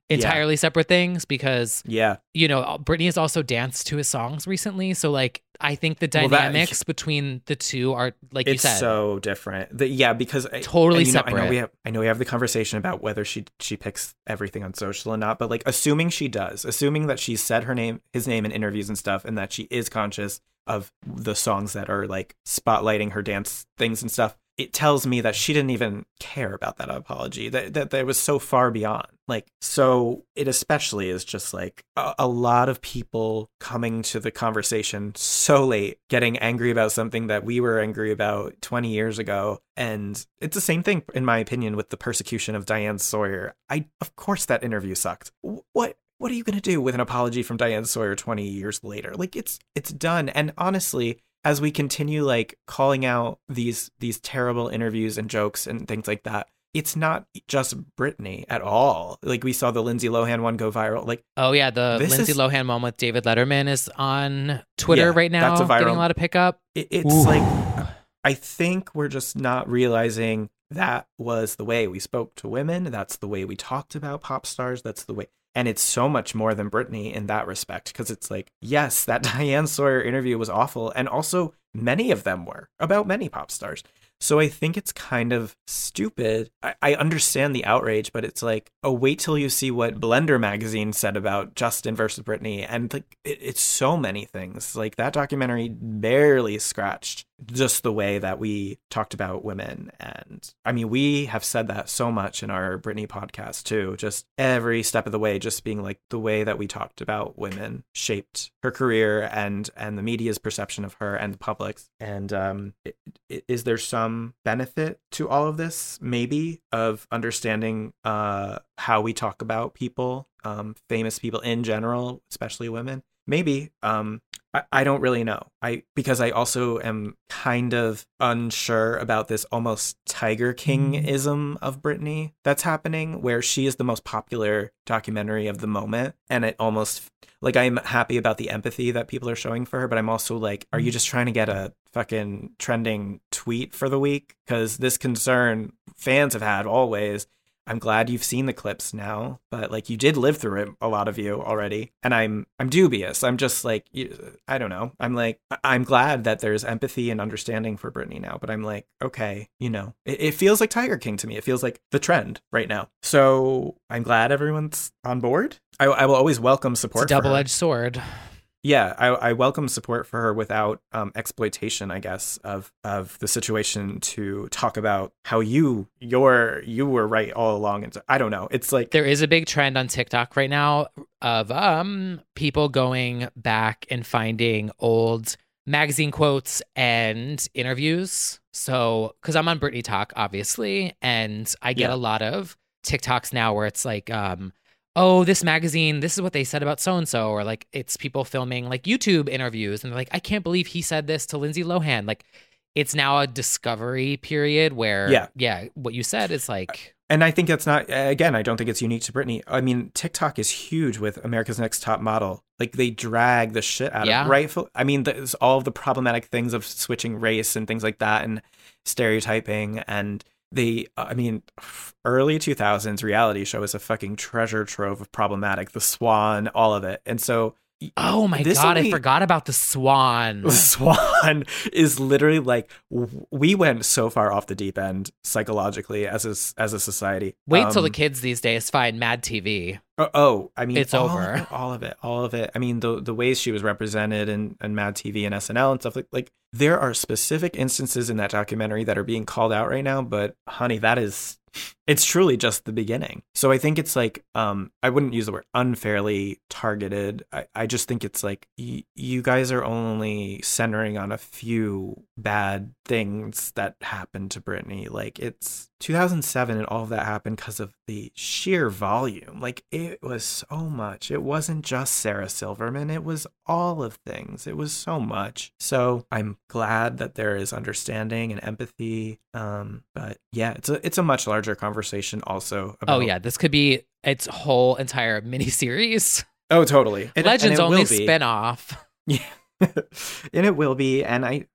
entirely yeah. separate things because, yeah, you know, Britney has also danced to his songs recently. So like, I think the dynamics well, that, between the two are, like you said, it's so different. The, yeah, because totally and, you know, separate. I know we have, I know we have the conversation about whether she she picks everything on social or not, but like assuming she does, assuming that she's said her name, his name in interviews and stuff, and that she is conscious of the songs that are like spotlighting her dance things and stuff. It tells me that she didn't even care about that apology, that that, that was so far beyond. Like, so it especially is just like a, a lot of people coming to the conversation so late, getting angry about something that we were angry about twenty years ago. And it's the same thing, in my opinion, with the persecution of Diane Sawyer. I, of course, that interview sucked. What? What are you going to do with an apology from Diane Sawyer twenty years later? Like, it's it's done. And honestly, as we continue like calling out these these terrible interviews and jokes and things like that, it's not just Britney at all. Like we saw the Lindsay Lohan one go viral. Like, oh yeah, the Lindsay is, Lohan one with David Letterman is on Twitter yeah, right now, that's a viral, getting a lot of pickup. It, it's Ooh. like, I think we're just not realizing that was the way we spoke to women. That's the way we talked about pop stars. That's the way. And it's so much more than Britney in that respect, because it's like, yes, that Diane Sawyer interview was awful. And also many of them were about many pop stars. So I think it's kind of stupid. I, I understand the outrage, but it's like, oh, wait till you see what Blender magazine said about Justin versus Britney. And like, it, it's so many things. Like that documentary barely scratched just the way that we talked about women. And I mean, we have said that so much in our Britney podcast too, just every step of the way, just being like the way that we talked about women shaped her career and, and the media's perception of her and the public's. And um, it, it, is there some benefit to all of this? Maybe of understanding uh, how we talk about people, um, famous people in general, especially women. Maybe. Um, I, I don't really know. I because I also am kind of unsure about this almost Tiger King-ism of Britney that's happening, where she is the most popular documentary of the moment. And it almost, like, I'm happy about the empathy that people are showing for her, but I'm also like, are you just trying to get a fucking trending tweet for the week? Because this concern fans have had always. I'm glad you've seen the clips now, but like you did live through it, a lot of you already. And I'm I'm dubious. I'm just like, I don't know. I'm like, I'm glad that there's empathy and understanding for Britney now, but I'm like, okay, you know, it, it feels like Tiger King to me. It feels like the trend right now. So I'm glad everyone's on board. I, I will always welcome support. It's a double-edged sword. Yeah, I, I welcome support for her without um, exploitation, I guess, of of the situation to talk about how you you're you were right all along. And I don't know. It's like there is a big trend on TikTok right now of um people going back and finding old magazine quotes and interviews. So because I'm on Britney Talk, obviously, and I get yeah. a lot of TikToks now where it's like um. oh, this magazine, this is what they said about so-and-so, or like it's people filming like YouTube interviews and they're like, I can't believe he said this to Lindsay Lohan. Like it's now a discovery period where, yeah, yeah what you said is like. And I think that's not, again, I don't think it's unique to Britney. I mean, TikTok is huge with America's Next Top Model. Like they drag the shit out yeah. of it, right? I mean, there's all of the problematic things of switching race and things like that and stereotyping and They, I mean, early two thousands reality show is a fucking treasure trove of problematic. The Swan, all of it. And so... Oh my God, only, I forgot about the Swan. The Swan is literally like, we went so far off the deep end psychologically as a, as a society. Wait um, till the kids these days find Mad T V. Oh, oh I mean, it's all over. Of it, all of it, all of it. I mean, the the ways she was represented in, in Mad T V and S N L and stuff like like there are specific instances in that documentary that are being called out right now. But honey, that is, it's truly just the beginning. So I think it's like, um, I wouldn't use the word unfairly targeted. I, I just think it's like y- you guys are only centering on a few bad things that happened to Britney. Like it's two thousand seven and all of that happened because of the sheer volume. Like it was so much. It wasn't just Sarah Silverman. It was all of things. It was so much. So I'm glad that there is understanding and empathy. Um, but yeah, it's a it's a much larger conversation also. About... Oh yeah, this could be its whole entire miniseries. Oh, totally. And, Legends and only spin-off. Yeah. And it will be. And I, I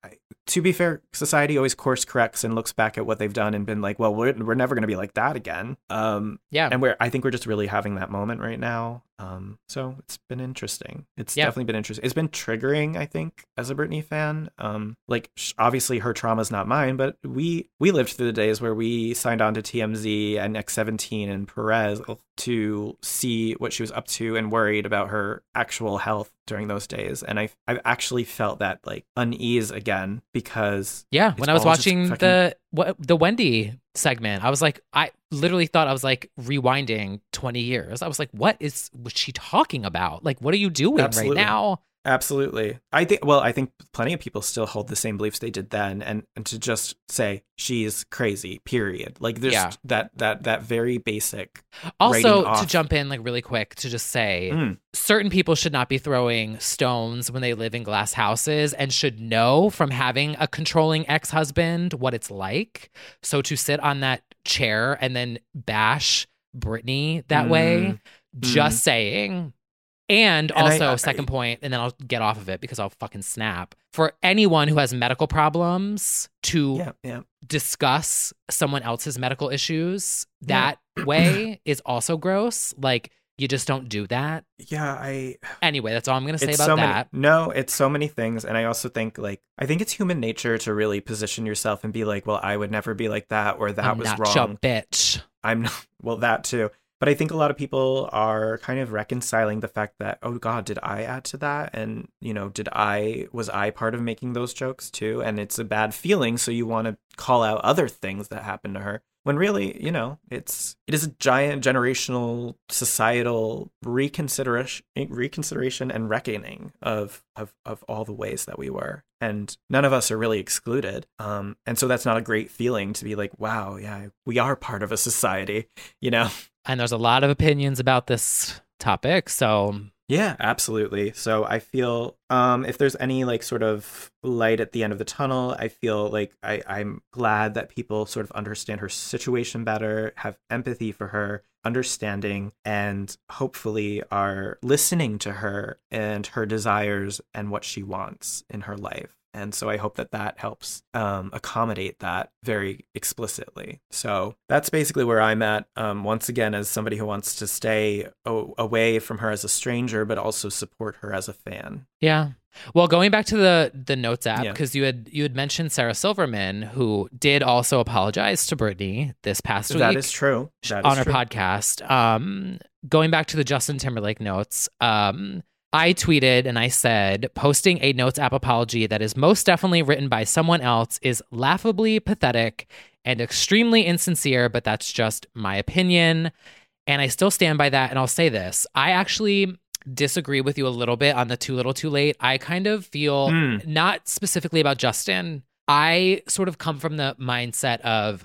to be fair, society always course corrects and looks back at what they've done and been like, well, we're, we're never going to be like that again. Um, yeah. And we're, I think we're just really having that moment right now. Um, so it's been interesting. It's yeah. definitely been interesting. It's been triggering, I think, as a Britney fan. Um, like sh- obviously her trauma's not mine, but we, we lived through the days where we signed on to T M Z and X seventeen and Perez to see what she was up to and worried about her actual health during those days. And I, I've actually felt that like unease again because yeah, when I was watching fucking... the what, the Wendy segment, I was like, I literally thought I was like rewinding twenty years. I was like, what is was she talking about? Like, what are you doing Absolutely. right now? Absolutely. I think, well, I think plenty of people still hold the same beliefs they did then. And, and to just say she's crazy, period. Like there's yeah. that, that, that very basic. Also, off. to jump in like really quick to just say Mm. certain people should not be throwing stones when they live in glass houses and should know from having a controlling ex-husband what it's like. So to sit on that chair and then bash Britney that Mm. way, just Mm. saying. And, And also, I- I- second point, and then I'll get off of it because I'll fucking snap. For anyone who has medical problems to Yeah, yeah. discuss someone else's medical issues that way is also gross. Like, you just don't do that. Yeah, I. Anyway, that's all I'm going to say It's about so that. many. No, it's so many things, and I also think like I think it's human nature to really position yourself and be like, well, I would never be like that, or that I'm was not wrong. your bitch. I'm not. Well, that too. But I think a lot of people are kind of reconciling the fact that, oh God, did I add to that? And, you know, did I, was I part of making those jokes too? And it's a bad feeling. So you want to call out other things that happened to her. When really, you know, it's, it is a giant generational societal reconsideration, reconsideration and reckoning of, of, of all the ways that we were. And none of us are really excluded. Um, and so that's not a great feeling to be like, wow, yeah, we are part of a society, you know? And there's a lot of opinions about this topic. So yeah, absolutely. So I feel um, if there's any like sort of light at the end of the tunnel, I feel like I, I'm glad that people sort of understand her situation better, have empathy for her, understanding, and hopefully are listening to her and her desires and what she wants in her life. And so I hope that that helps um, accommodate that very explicitly. So that's basically where I'm at. Um, once again, as somebody who wants to stay o- away from her as a stranger, but also support her as a fan. yeah. Well, going back to the the Notes app, Yeah. because you had you had mentioned Sarah Silverman, who did also apologize to Britney this past week. That is true. That on is her true. podcast. Um, going back to the Justin Timberlake notes, um, I tweeted and I said, posting a Notes app apology that is most definitely written by someone else is laughably pathetic and extremely insincere, but that's just my opinion. And I still stand by that. And I'll say this. I actually disagree with you a little bit on the too little too late. I kind of feel Mm. not specifically about Justin. I sort of come from the mindset of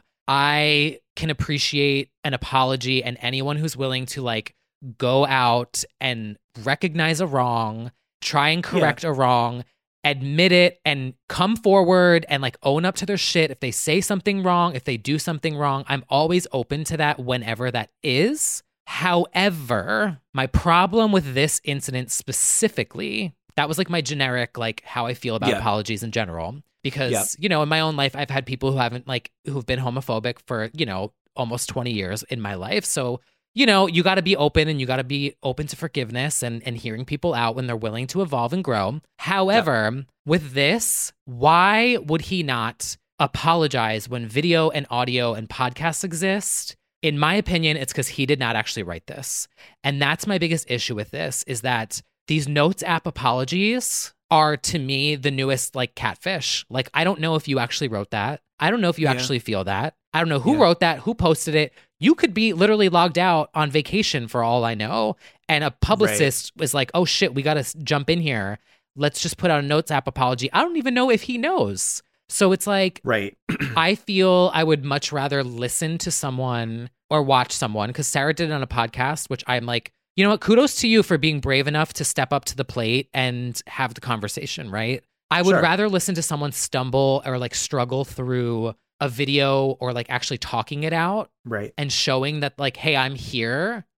I can appreciate an apology and anyone who's willing to like go out and recognize a wrong, try and correct a wrong, admit it and come forward and like own up to their shit. If they say something wrong, if they do something wrong, I'm always open to that whenever that is. However, my problem with this incident specifically, that was like my generic, like how I feel about Yeah. apologies in general. Because, Yeah. you know, in my own life, I've had people who haven't like, who've been homophobic for, you know, almost twenty years in my life. So, you know, you got to be open and you got to be open to forgiveness and, and hearing people out when they're willing to evolve and grow. However, with this, why would he not apologize when video and audio and podcasts exist? In my opinion, it's because he did not actually write this. And that's my biggest issue with this is that these Notes app apologies are to me the newest like catfish. Like, I don't know if you actually wrote that. I don't know if you Yeah. actually feel that. I don't know who Yeah. wrote that, who posted it. You could be literally logged out on vacation for all I know. And a publicist was like, oh shit, we got to jump in here. Let's just put out a Notes app apology. I don't even know if he knows. So it's like, Right. I feel I would much rather listen to someone or watch someone, because Sarah did it on a podcast, which I'm like, you know what? Kudos to you for being brave enough to step up to the plate and have the conversation, right? I would Sure. rather listen to someone stumble or like struggle through a video or like actually talking it out Right. and showing that like, hey, I'm here,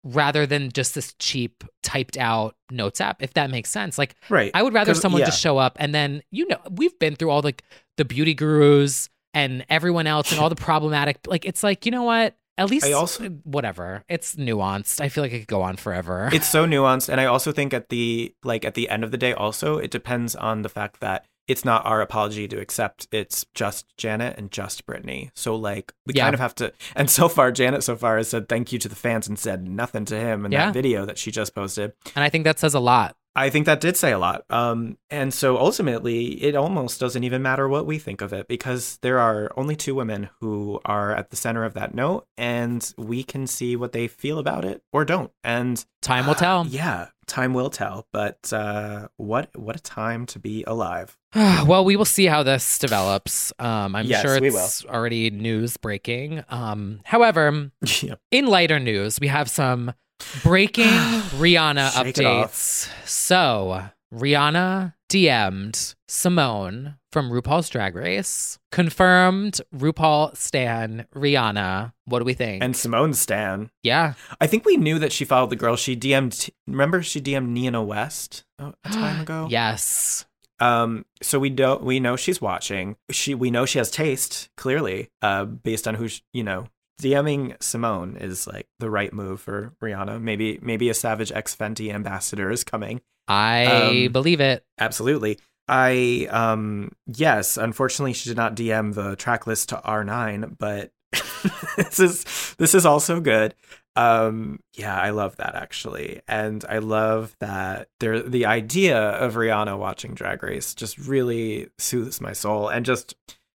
rather than just this cheap typed out notes app, if that makes sense. Like, Right. I would rather 'Cause- someone yeah. just show up and then, you know, we've been through all like the beauty gurus and everyone else and all the problematic, like, it's like, you know what? At least, I also- whatever. It's nuanced. I feel like it could go on forever. It's so nuanced, and I also think at the like at the end of the day, also it depends on the fact that it's not our apology to accept. It's just Janet and just Brittany. So like we Yeah. kind of have to. And so far, Janet so far has said thank you to the fans and said nothing to him in Yeah. that video that she just posted. And I think that says a lot. I think that did say a lot. Um, and so ultimately, it almost doesn't even matter what we think of it because there are only two women who are at the center of that note, and we can see what they feel about it or don't. And Time will tell. yeah, time will tell. But uh, what what a time to be alive. Well, we will see how this develops. Um, I'm Yes, sure we it's already news breaking. Um, however, Yeah. in lighter news, we have some breaking Rihanna Shake it off. updates. So, Rihanna D M'd Simone from RuPaul's Drag Race, confirmed RuPaul stan Rihanna. What do we think? And Simone Stan. yeah. I think we knew that she followed the girl. She D M'd. Remember, she D M'd Nina West a a time ago. Yes. Um, so we know we know she's watching. She we know she has taste clearly. Uh, based on who sh you know, DMing Simone is like the right move for Rihanna. Maybe maybe a Savage X Fenty ambassador is coming. I Um, believe it. Absolutely. I um yes. Unfortunately, she did not D M the track list to R nine, but this is this is also good. Um, yeah, I love that actually. And I love that there the idea of Rihanna watching Drag Race just really soothes my soul. And just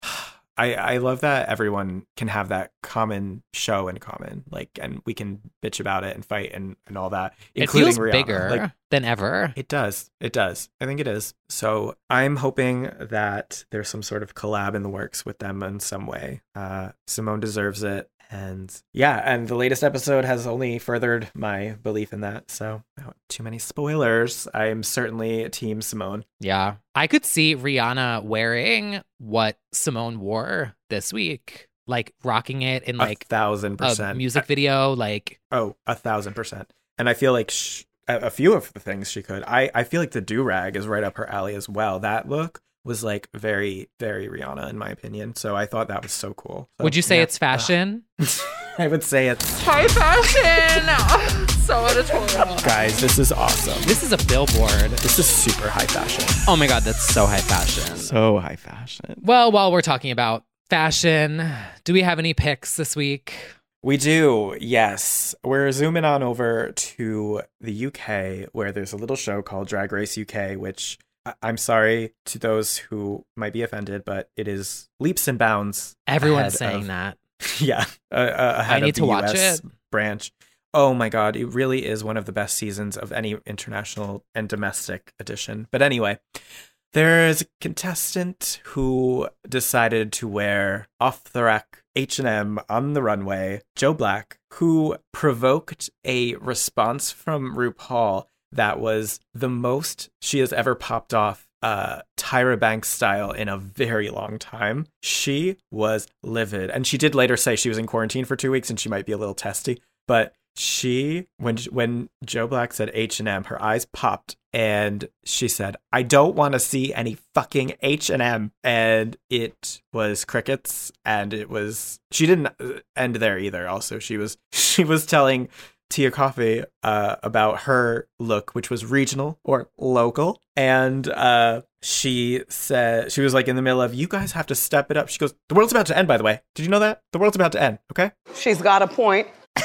I I love that everyone can have that common show in common. Like, and we can bitch about it and fight and, and all that. It Including feels Rihanna. bigger Like, than ever. it does. It does. I think it is. So I'm hoping that there's some sort of collab in the works with them in some way. Uh, Simone deserves it. And yeah, and the latest episode has only furthered my belief in that. So not too many spoilers. I'm certainly team Simone. Yeah. I could see Rihanna wearing what Simone wore this week, like rocking it in like a thousand percent. a music video. Like, Oh, a thousand percent. And I feel like sh- a, a few of the things she could. I, I feel like the do-rag is right up her alley as well. That look was like very, very Rihanna in my opinion. So I thought that was so cool. So, would you say yeah. it's fashion? I would say it's High fashion. So editorial. guys, this is awesome. This is a billboard. This is super high fashion. Oh my God, that's so high fashion. So high fashion. Well, while we're talking about fashion, do we have any picks this week? We do, yes. We're zooming on over to the U K where there's a little show called Drag Race U K, which I- I'm sorry to those who might be offended, but it is leaps and bounds. Everyone's ahead saying of- that. Yeah, uh, uh, ahead I need of the to watch U S it. branch. Oh my God, it really is one of the best seasons of any international and domestic edition. But anyway, there's a contestant who decided to wear off-the-rack H and M on the runway, Joe Black, who provoked a response from RuPaul that was the most she has ever popped off uh Tyra Banks style in a very long time. She was livid, and she did later say she was in quarantine for two weeks and she might be a little testy, but she when when Joe Black said H and M, her eyes popped and she said, "I don't want to see any fucking H and M." And it was crickets, and it was she didn't end there either. Also, she was she was telling Tia Coffee uh, about her look, which was regional or local. And uh, she said, she was like in the middle of, you guys have to step it up. She goes, the world's about to end, by the way. Did you know that? The world's about to end, okay? She's got a point.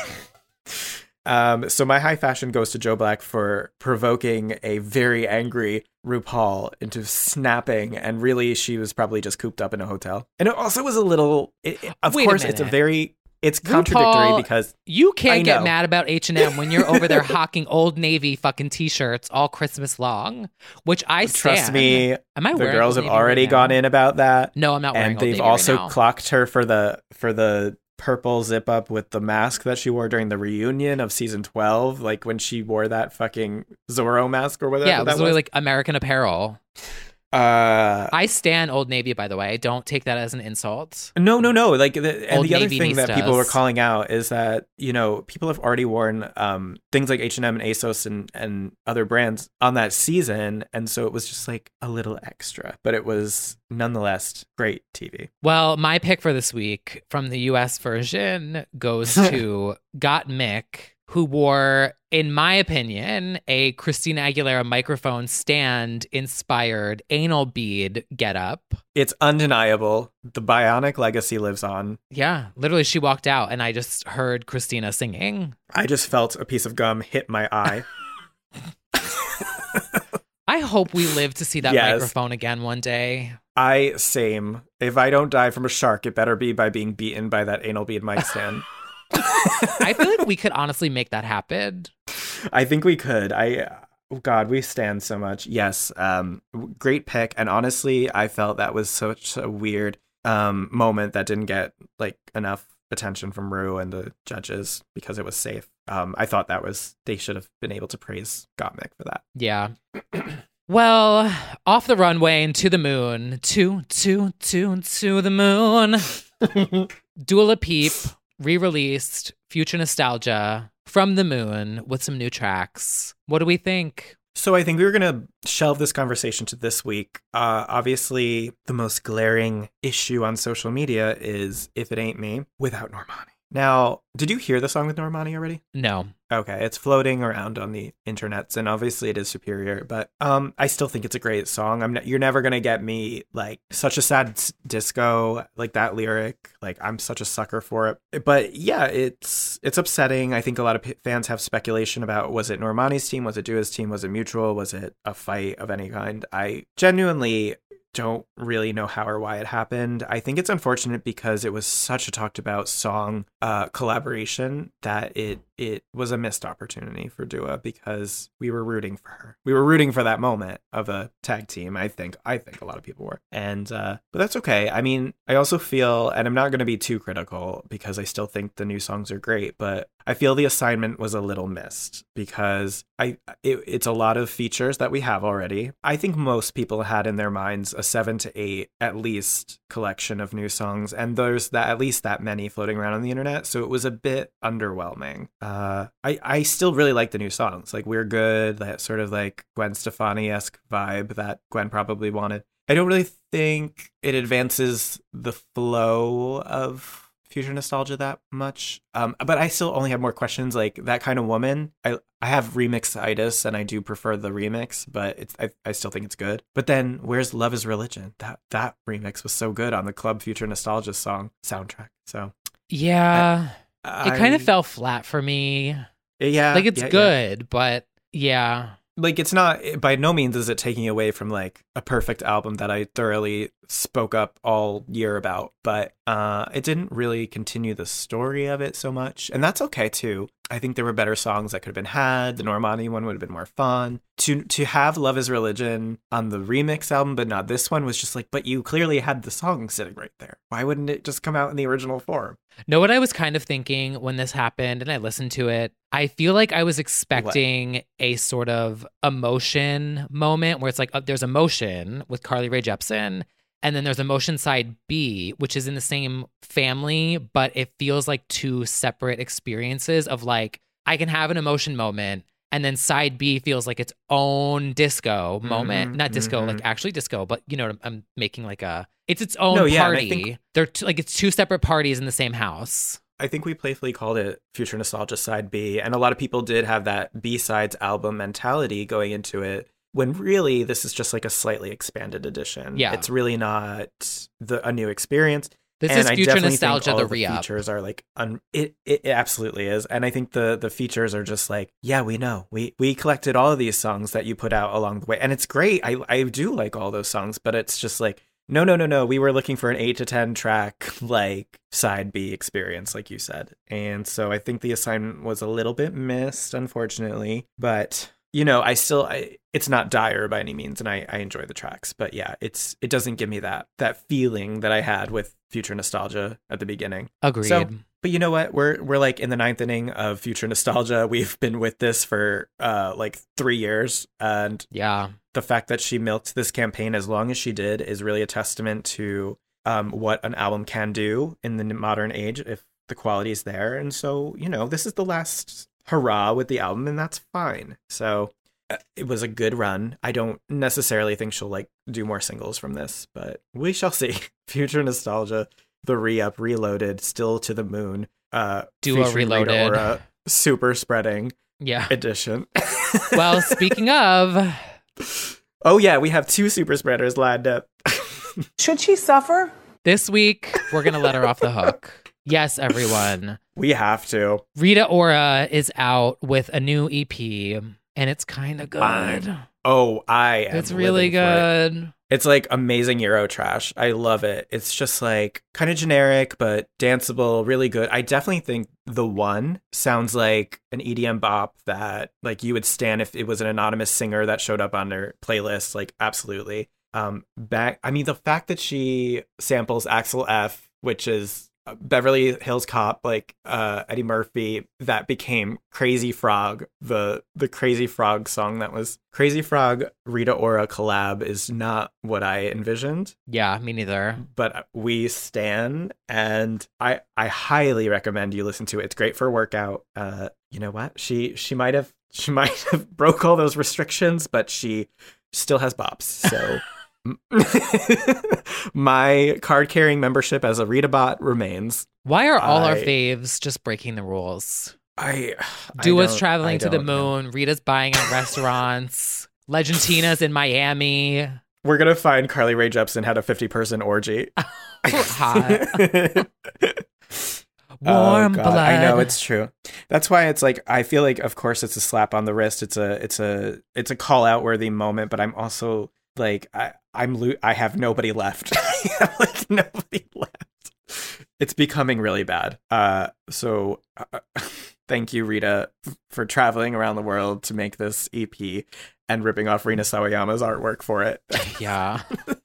Um, so my high fashion goes to Joe Black for provoking a very angry RuPaul into snapping. And really, she was probably just cooped up in a hotel. And it also was a little, it, it- of Wait a course, it's a minute. very, it's contradictory RuPaul, because you I can't get know. mad about H and M when you're over there hawking Old Navy fucking t-shirts all Christmas long, which I trust stand. me, Am I the wearing girls Old have Navy already right gone now? in about that. No, I'm not wearing And Old they've Navy also right now. clocked her for the for the purple zip up with the mask that she wore during the reunion of season twelve, like when she wore that fucking Zorro mask or whatever Yeah, it was that literally was. like American Apparel. Uh, I stan Old Navy, by the way. Don't take that as an insult. No, no, no. Like, the, and Old the other Navy thing that Nistas. people were calling out is that, you know, people have already worn um, things like H and M and ASOS and, and other brands on that season. And so it was just like a little extra, but it was nonetheless great T V. Well, my pick for this week from the U S version goes to Gottmik, who wore, in my opinion, a Christina Aguilera microphone stand inspired anal bead getup. It's undeniable. The bionic legacy lives on. Yeah, literally, she walked out and I just heard Christina singing. I just felt a piece of gum hit my eye. I hope we live to see that Yes. microphone again one day. I, same. If I don't die from a shark, it better be by being beaten by that anal bead mic stand. I feel like we could honestly make that happen. I think we could. I, oh God, we stand so much. Yes, um, great pick. And honestly, I felt that was such a weird um, moment that didn't get like enough attention from Rue and the judges because it was safe. Um, I thought that was, they should have been able to praise Gottmik for that. Yeah. Well, off the runway and to the moon, to, to, to, to the moon. Dua Lipa re-released Future Nostalgia from the moon with some new tracks. What do we think? So I think we were going to shelve this conversation to this week. Uh, obviously, the most glaring issue on social media is If It Ain't Me without Normani. Now, did you hear the song with Normani already? No. Okay, it's floating around on the internets, and obviously it is superior, but um, I still think it's a great song. I'm ne- you're never gonna get me like Such a Sad S- Disco, like that lyric. Like I'm such a sucker for it. But yeah, it's it's upsetting. I think a lot of p- fans have speculation about, was it Normani's team, was it Dua's team, was it mutual, was it a fight of any kind? I genuinely don't really know how or why it happened. I think it's unfortunate because it was such a talked about song uh, collaboration that it it was a missed opportunity for Dua because we were rooting for her. We were rooting for that moment of a tag team. I think I think a lot of people were. And uh, but that's okay. I mean, I also feel, and I'm not going to be too critical because I still think the new songs are great, but I feel the assignment was a little missed because I it, it's a lot of features that we have already. I think most people had in their minds a seven to eight at least collection of new songs, and there's that at least that many floating around on the internet. So it was a bit underwhelming. Uh, I I still really like the new songs, like We're Good, that sort of like Gwen Stefani-esque vibe that Gwen probably wanted. I don't really think it advances the flow of Future Nostalgia that much, um, but I still only have more questions. Like That Kind of Woman, I I have remix-itis and I do prefer the remix, but it's I, I still think it's good. But then where's Love Is Religion? That that remix was so good on the Club Future Nostalgia song soundtrack. So yeah, I, it kind of I- fell flat for me. Yeah, Like it's yeah, yeah. good, but yeah. Like it's not, by no means is it taking away from like a perfect album that I thoroughly spoke up all year about, but uh, it didn't really continue the story of it so much. And that's okay too. I think there were better songs that could have been had. The Normani one would have been more fun. To to have Love Is Religion on the remix album, but not this one, was just like, but you clearly had the song sitting right there. Why wouldn't it just come out in the original form? Know what I was kind of thinking when this happened and I listened to it? I feel like I was expecting a sort of emotion moment where it's like uh, there's emotion with Carly Rae Jepsen, and then there's emotion side B, which is in the same family, but it feels like two separate experiences of like, I can have an emotion moment, and then side B feels like its own disco moment. Mhm, Not disco, mhm. like actually disco, but you know, I'm, I'm making like a, it's its own No, yeah, and I party. think- They're t- like, it's two separate parties in the same house. I think we playfully called it Future Nostalgia Side B, and a lot of people did have that B-sides album mentality going into it, when really this is just like a slightly expanded edition. Yeah. It's really not the, a new experience. This and is I Future definitely Nostalgia, think all the of the re-up. features are like un- it, it it absolutely is, and I think the the features are just like, yeah, we know we we collected all of these songs that you put out along the way, and it's great. I I do like all those songs, but it's just like, no no no no we were looking for an eight to ten track like side B experience, like you said, and so I think the assignment was a little bit missed, unfortunately, but you know, I still, I, it's not dire by any means, and I, I enjoy the tracks, but yeah, it's it doesn't give me that that feeling that I had with Future Nostalgia at the beginning. Agreed. So, but you know what? We're we're like in the ninth inning of Future Nostalgia. We've been with this for uh like three years, and yeah, the fact that she milked this campaign as long as she did is really a testament to um what an album can do in the modern age if the quality is there. And so, you know, this is the last hurrah with the album, and that's fine. So uh, it was a good run. I don't necessarily think she'll like do more singles from this, but we shall see. Future Nostalgia, the re-up, reloaded, still to the moon. Uh, Duo Reloaded, Rita Ora, super spreading. Yeah. Edition. Well, speaking of, oh yeah, we have two super spreaders lined up. Should she suffer? This week we're gonna let her off the hook. Yes, everyone. We have to. Rita Ora is out with a new E P, and it's kind of good. Fine. Oh, I am. It's really good. It. It's like amazing Euro trash. I love it. It's just like kind of generic, but danceable, really good. I definitely think The One sounds like an E D M bop that like you would stan if it was an anonymous singer that showed up on their playlist. Like, absolutely. Um, back. I mean, the fact that she samples Axel F, which is Beverly Hills Cop, like uh, Eddie Murphy, that became Crazy Frog, the the Crazy Frog song that was Crazy Frog Rita Ora collab is not what I envisioned. Yeah, me neither. But we stan, and I I highly recommend you listen to it. It's great for a workout. Uh, you know what? She she might have she might have broke all those restrictions, but she still has bops. So. My card carrying membership as a Rita bot remains. Why are all I, our faves just breaking the rules? I Dua's I traveling I to the know. moon. Rita's buying at restaurants. Legentina's in Miami. We're gonna find Carly Rae Jepsen had a fifty person orgy. Hot. oh, Warm God. blood. I know, it's true. That's why it's like I feel like, of course, it's a slap on the wrist. It's a it's a it's a call out worthy moment. But I'm also like I I'm lo- I have nobody left. I have like nobody left. It's becoming really bad. Uh, so uh, thank you, Rita, f- for traveling around the world to make this E P and ripping off Rina Sawayama's artwork for it. Yeah.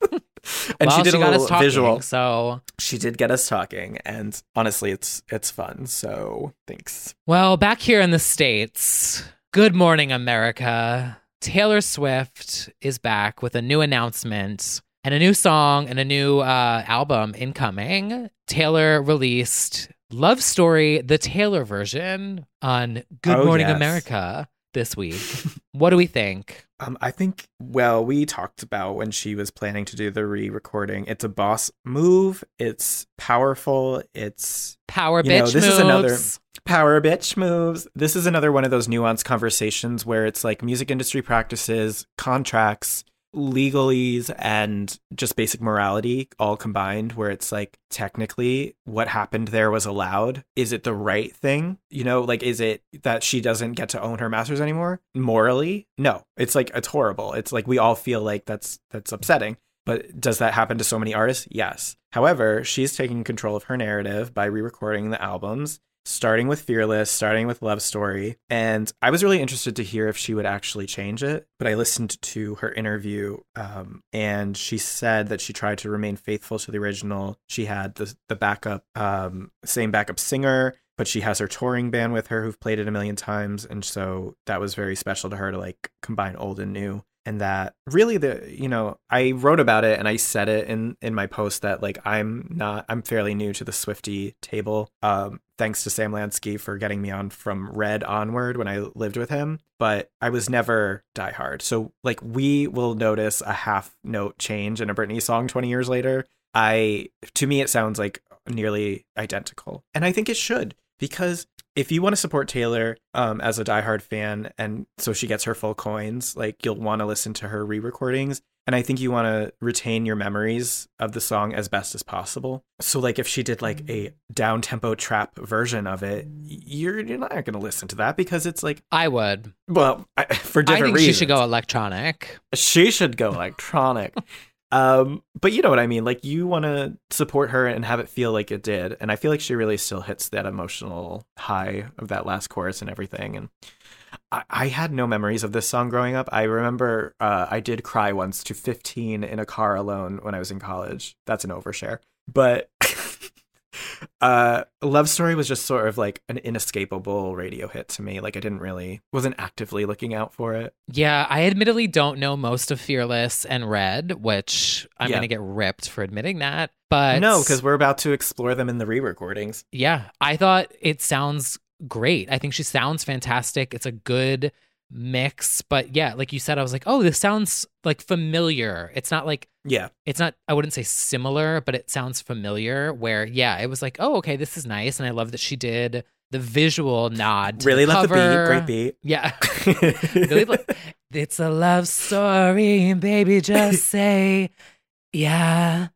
And well, she did she a got little us talking, visual. So she did get us talking, and honestly, it's it's fun. So thanks. Well, back here in the States, good morning, America. Taylor Swift is back with a new announcement and a new song and a new uh, album incoming. Taylor released Love Story, the Taylor version, on Good Oh, Morning yes. America this week. What do we think? Um, I think, well, we talked about when she was planning to do the re-recording. It's a boss move. It's powerful. It's Power you bitch know, this moves. is another power bitch moves. This is another one of those nuanced conversations where it's like music industry practices, contracts, legalese, and just basic morality all combined, where it's like technically what happened there was allowed. Is it the right thing? You know, like, is it that she doesn't get to own her masters anymore? Morally? No. It's like, it's horrible. It's like we all feel like that's that's upsetting. But does that happen to so many artists? Yes. However, she's taking control of her narrative by re-recording the albums, starting with Fearless, starting with Love Story. And I was really interested to hear if she would actually change it. But I listened to her interview um, and she said that she tried to remain faithful to the original. She had the, the backup, um, same backup singer, but she has her touring band with her who've played it a million times. And so that was very special to her to like combine old and new. And that really the, you know, I wrote about it and I said it in, in my post that like, I'm not, I'm fairly new to the Swiftie table. Um, thanks to Sam Lansky for getting me on from Red onward when I lived with him, but I was never diehard. So like we will notice a half note change in a Britney song twenty years later. I, to me, it sounds like nearly identical. And I think it should, because if you want to support Taylor um, as a diehard fan, and so she gets her full coins, like you'll want to listen to her re-recordings. And I think you want to retain your memories of the song as best as possible. So like if she did like a down tempo trap version of it, you're, you're not going to listen to that because it's like, I would. Well, I, for different I think reasons. she should go electronic. She should go electronic. Um, but you know what I mean? Like you want to support her and have it feel like it did. And I feel like she really still hits that emotional high of that last chorus and everything. And I, I had no memories of this song growing up. I remember uh, I did cry once to fifteen in a car alone when I was in college. That's an overshare. But uh, Love Story was just sort of like an inescapable radio hit to me. Like I didn't really, wasn't actively looking out for it. Yeah, I admittedly don't know most of Fearless and Red, which I'm Yeah. going to get ripped for admitting that. But No, because we're about to explore them in the re-recordings. yeah, I thought it sounds great. I think she sounds fantastic. It's a good mix. But yeah, like you said, I was like, oh, this sounds like familiar. It's not like, Yeah. it's not, I wouldn't say similar, but it sounds familiar where, yeah, it was like, oh, okay, this is nice. And I love that she did the visual nod to Really the love the cover. beat. Great beat. Yeah. Really lo- it's a love story, baby, just say, yeah.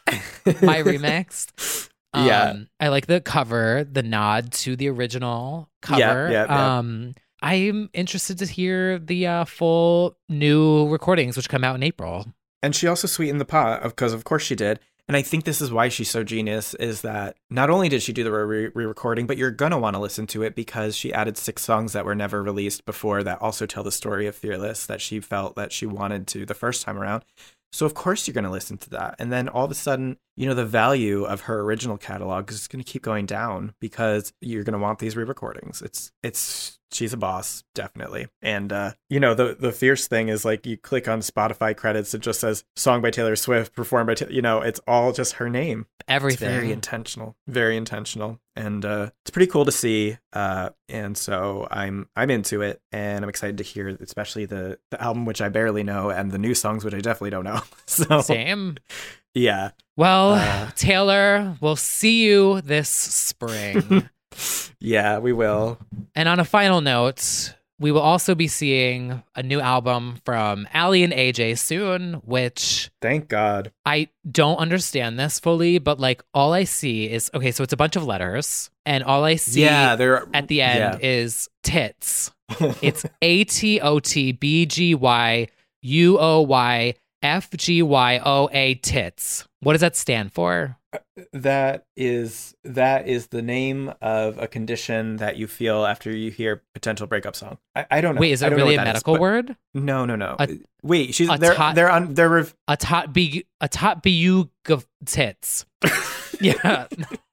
My remix. Um, Yeah. I like the cover, the nod to the original cover. Yeah, yeah, yeah. Um, I'm interested to hear the uh, full new recordings, which come out in April. And she also sweetened the pot, because of course she did. And I think this is why she's so genius, is that not only did she do the re- re-recording, but you're going to want to listen to it because she added six songs that were never released before that also tell the story of Fearless that she felt that she wanted to the first time around. So of course you're going to listen to that. And then all of a sudden, you know, the value of her original catalog is going to keep going down because you're going to want these re-recordings. It's, it's, she's a boss, definitely. And, uh, you know, the, the fierce thing is like you click on Spotify credits, it just says song by Taylor Swift, performed by, Ta- you know, it's all just her name. Everything. It's very intentional, very intentional. And uh, it's pretty cool to see. Uh, and so I'm I'm into it, and I'm excited to hear, especially the, the album, which I barely know, and the new songs, which I definitely don't know. So Same. yeah. Well, Uh, Taylor, we'll see you this spring. Yeah, we will. And on a final note, we will also be seeing a new album from Allie and A J soon, which Thank God. I don't understand this fully, but like all I see is, okay, so it's a bunch of letters, and all I see Yeah, they're at the end is tits. It's A T O T B G Y U O Y F G Y O A tits. What does that stand for? That is that is the name of a condition that you feel after you hear potential breakup song. I, I don't know. Wait, is I it don't know really what a that is, medical but- word? No, no, no. A- Wait, she's a they're tot- they're on they're rev- A tot be a tot be of tits. Yeah.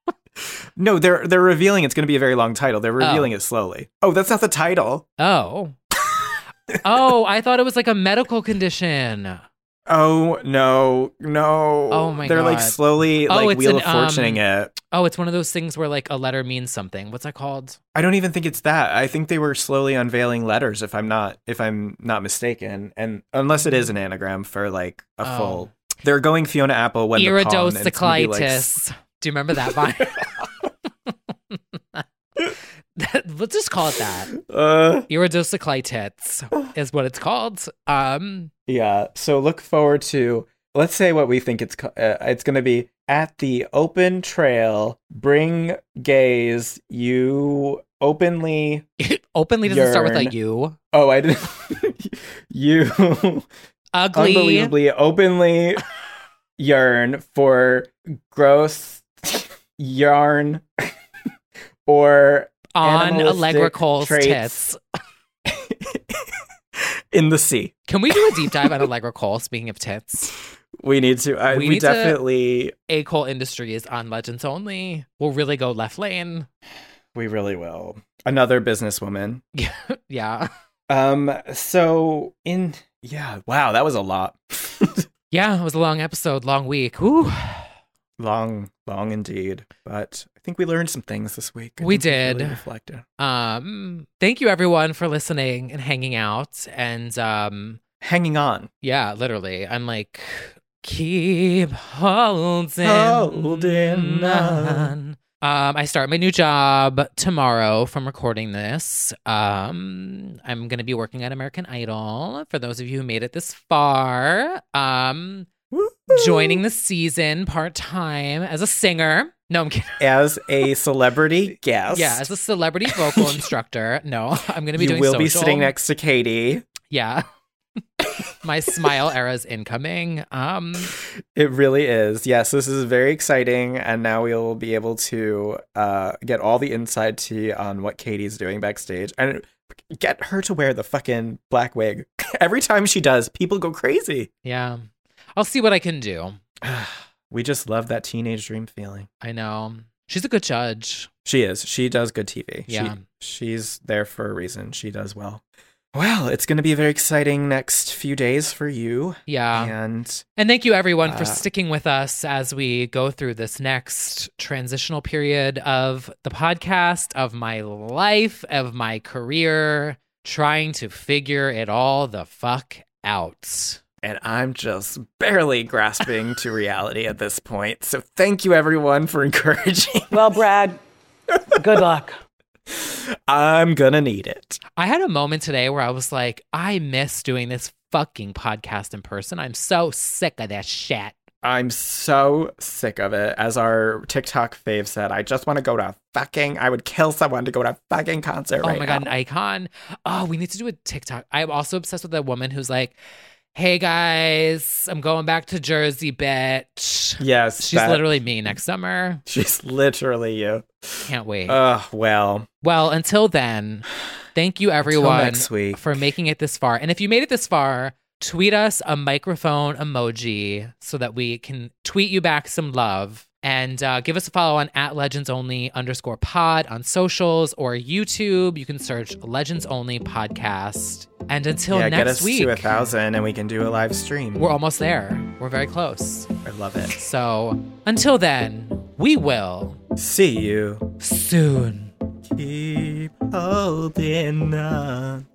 no, they're they're revealing it's going to be a very long title. They're revealing it slowly. Oh, that's not the title. Oh. Oh, I thought it was like a medical condition. Oh no, no! Oh my They're like God. slowly Oh, like it's Wheel an, of Fortuning um, it. Oh, it's one of those things where like a letter means something. What's that called? I don't even think it's that. I think they were slowly unveiling letters, if I'm not if I'm not mistaken, and unless it is an anagram for like a Oh. full. They're going Fiona Apple when the con, and it's gonna be, like, Iridocyclitis. Do you remember that vine? That- Let's just call it that. Uh, Iridocyclitis is what it's called. Um, yeah. So look forward to. Let's say what we think it's. co- Uh, it's going to be at the open trail. Bring gaze. You openly. openly doesn't start with a Yearn. U. Oh, I didn't. you Ugly. unbelievably openly yearn for gross yarn or On animalistic Allegra Cole's traits tits. in the sea. Can we do a deep dive on Allegra Cole? Speaking of tits, We need to. I, We we need to- definitely. A Cole Industries on Legends Only. We'll really go left lane. We really will. Another businesswoman. Yeah. Um. So in. Yeah. Wow. That was a lot. Yeah, it was a long episode, long week. Whew. long, long indeed. But I think we learned some things this week. I We think really did. reflected. Um, thank you everyone for listening and hanging out. And um, Hanging on. yeah, literally, I'm like, keep holding, Holding on. Um, I start my new job tomorrow from recording this. Um, I'm gonna be working at American Idol. For those of you who made it this far, um, joining the season part time as a singer. No, I'm kidding. As a celebrity guest. Yeah, as a celebrity vocal instructor. No, I'm going to be you doing will be social. sitting next to Katie. Yeah. My smile era's incoming. Um, It really is. Yes, this is very exciting. And now we'll be able to uh, get all the inside tea on what Katie's doing backstage. And get her to wear the fucking black wig. Every time she does, people go crazy. Yeah. I'll see what I can do. We just love that teenage dream feeling. I know. She's a good judge. She is. She does good T V. Yeah. She, she's there for a reason. She does well. Well, it's going to be a very exciting next few days for you. Yeah. And and thank you everyone uh, for sticking with us as we go through this next transitional period of the podcast, of my life, of my career, trying to figure it all the fuck out. And I'm just barely grasping to reality at this point. So thank you everyone for encouraging. Well, Brad, good luck. I'm gonna need it. I had a moment today where I was like, I miss doing this fucking podcast in person. I'm so sick of that shit. I'm so sick of it. As our TikTok fave said, I just want to go to a fucking, I would kill someone to go to a fucking concert Oh right my now. God, an icon. Oh, we need to do a TikTok. I'm also obsessed with that woman who's like, hey guys, I'm going back to Jersey, bitch. Yes. She's that- literally me next summer. She's literally you. Can't wait. Oh, well. Well, until then, thank you everyone next week. for making it this far. And if you made it this far, tweet us a microphone emoji so that we can tweet you back some love. And uh, give us a follow on at Legends Only underscore pod on socials or YouTube. You can search Legends Only Podcast. And until yeah, next get us week, to a thousand and we can do a live stream. we're almost there. We're very close. I love it. So until then, we will see you soon. Keep holding on.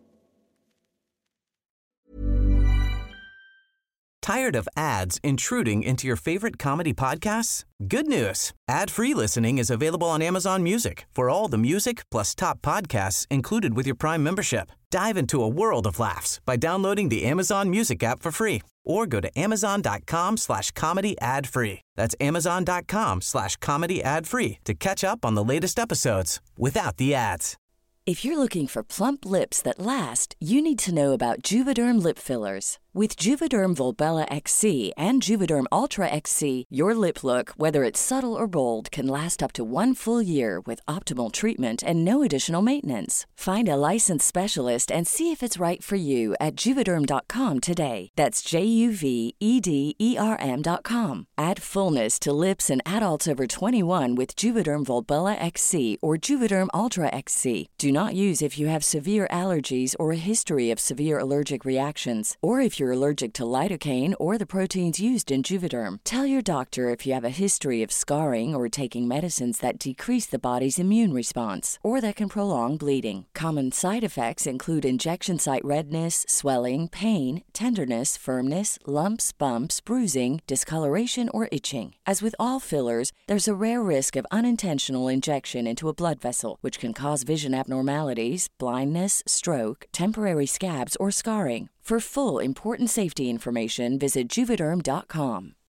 Tired of ads intruding into your favorite comedy podcasts? Good news. Ad-free listening is available on Amazon Music for all the music plus top podcasts included with your Prime membership. Dive into a world of laughs by downloading the Amazon Music app for free or go to amazon.com slash comedy ad free. That's amazon.com slash comedy ad free to catch up on the latest episodes without the ads. If you're looking for plump lips that last, you need to know about Juvederm lip fillers. With Juvederm Volbella X C and Juvederm Ultra X C, your lip look, whether it's subtle or bold, can last up to one full year with optimal treatment and no additional maintenance. Find a licensed specialist and see if it's right for you at Juvederm dot com today. That's J U V E D E R M dot com. Add fullness to lips in adults over twenty-one with Juvederm Volbella X C or Juvederm Ultra X C. Do not use if you have severe allergies or a history of severe allergic reactions, or if you're allergic to lidocaine or the proteins used in Juvederm. Tell your doctor if you have a history of scarring or taking medicines that decrease the body's immune response or that can prolong bleeding. Common side effects include injection site redness, swelling, pain, tenderness, firmness, lumps, bumps, bruising, discoloration, or itching. As with all fillers, there's a rare risk of unintentional injection into a blood vessel, which can cause vision abnormalities, blindness, stroke, temporary scabs, or scarring. For full important safety information, visit Juvederm dot com.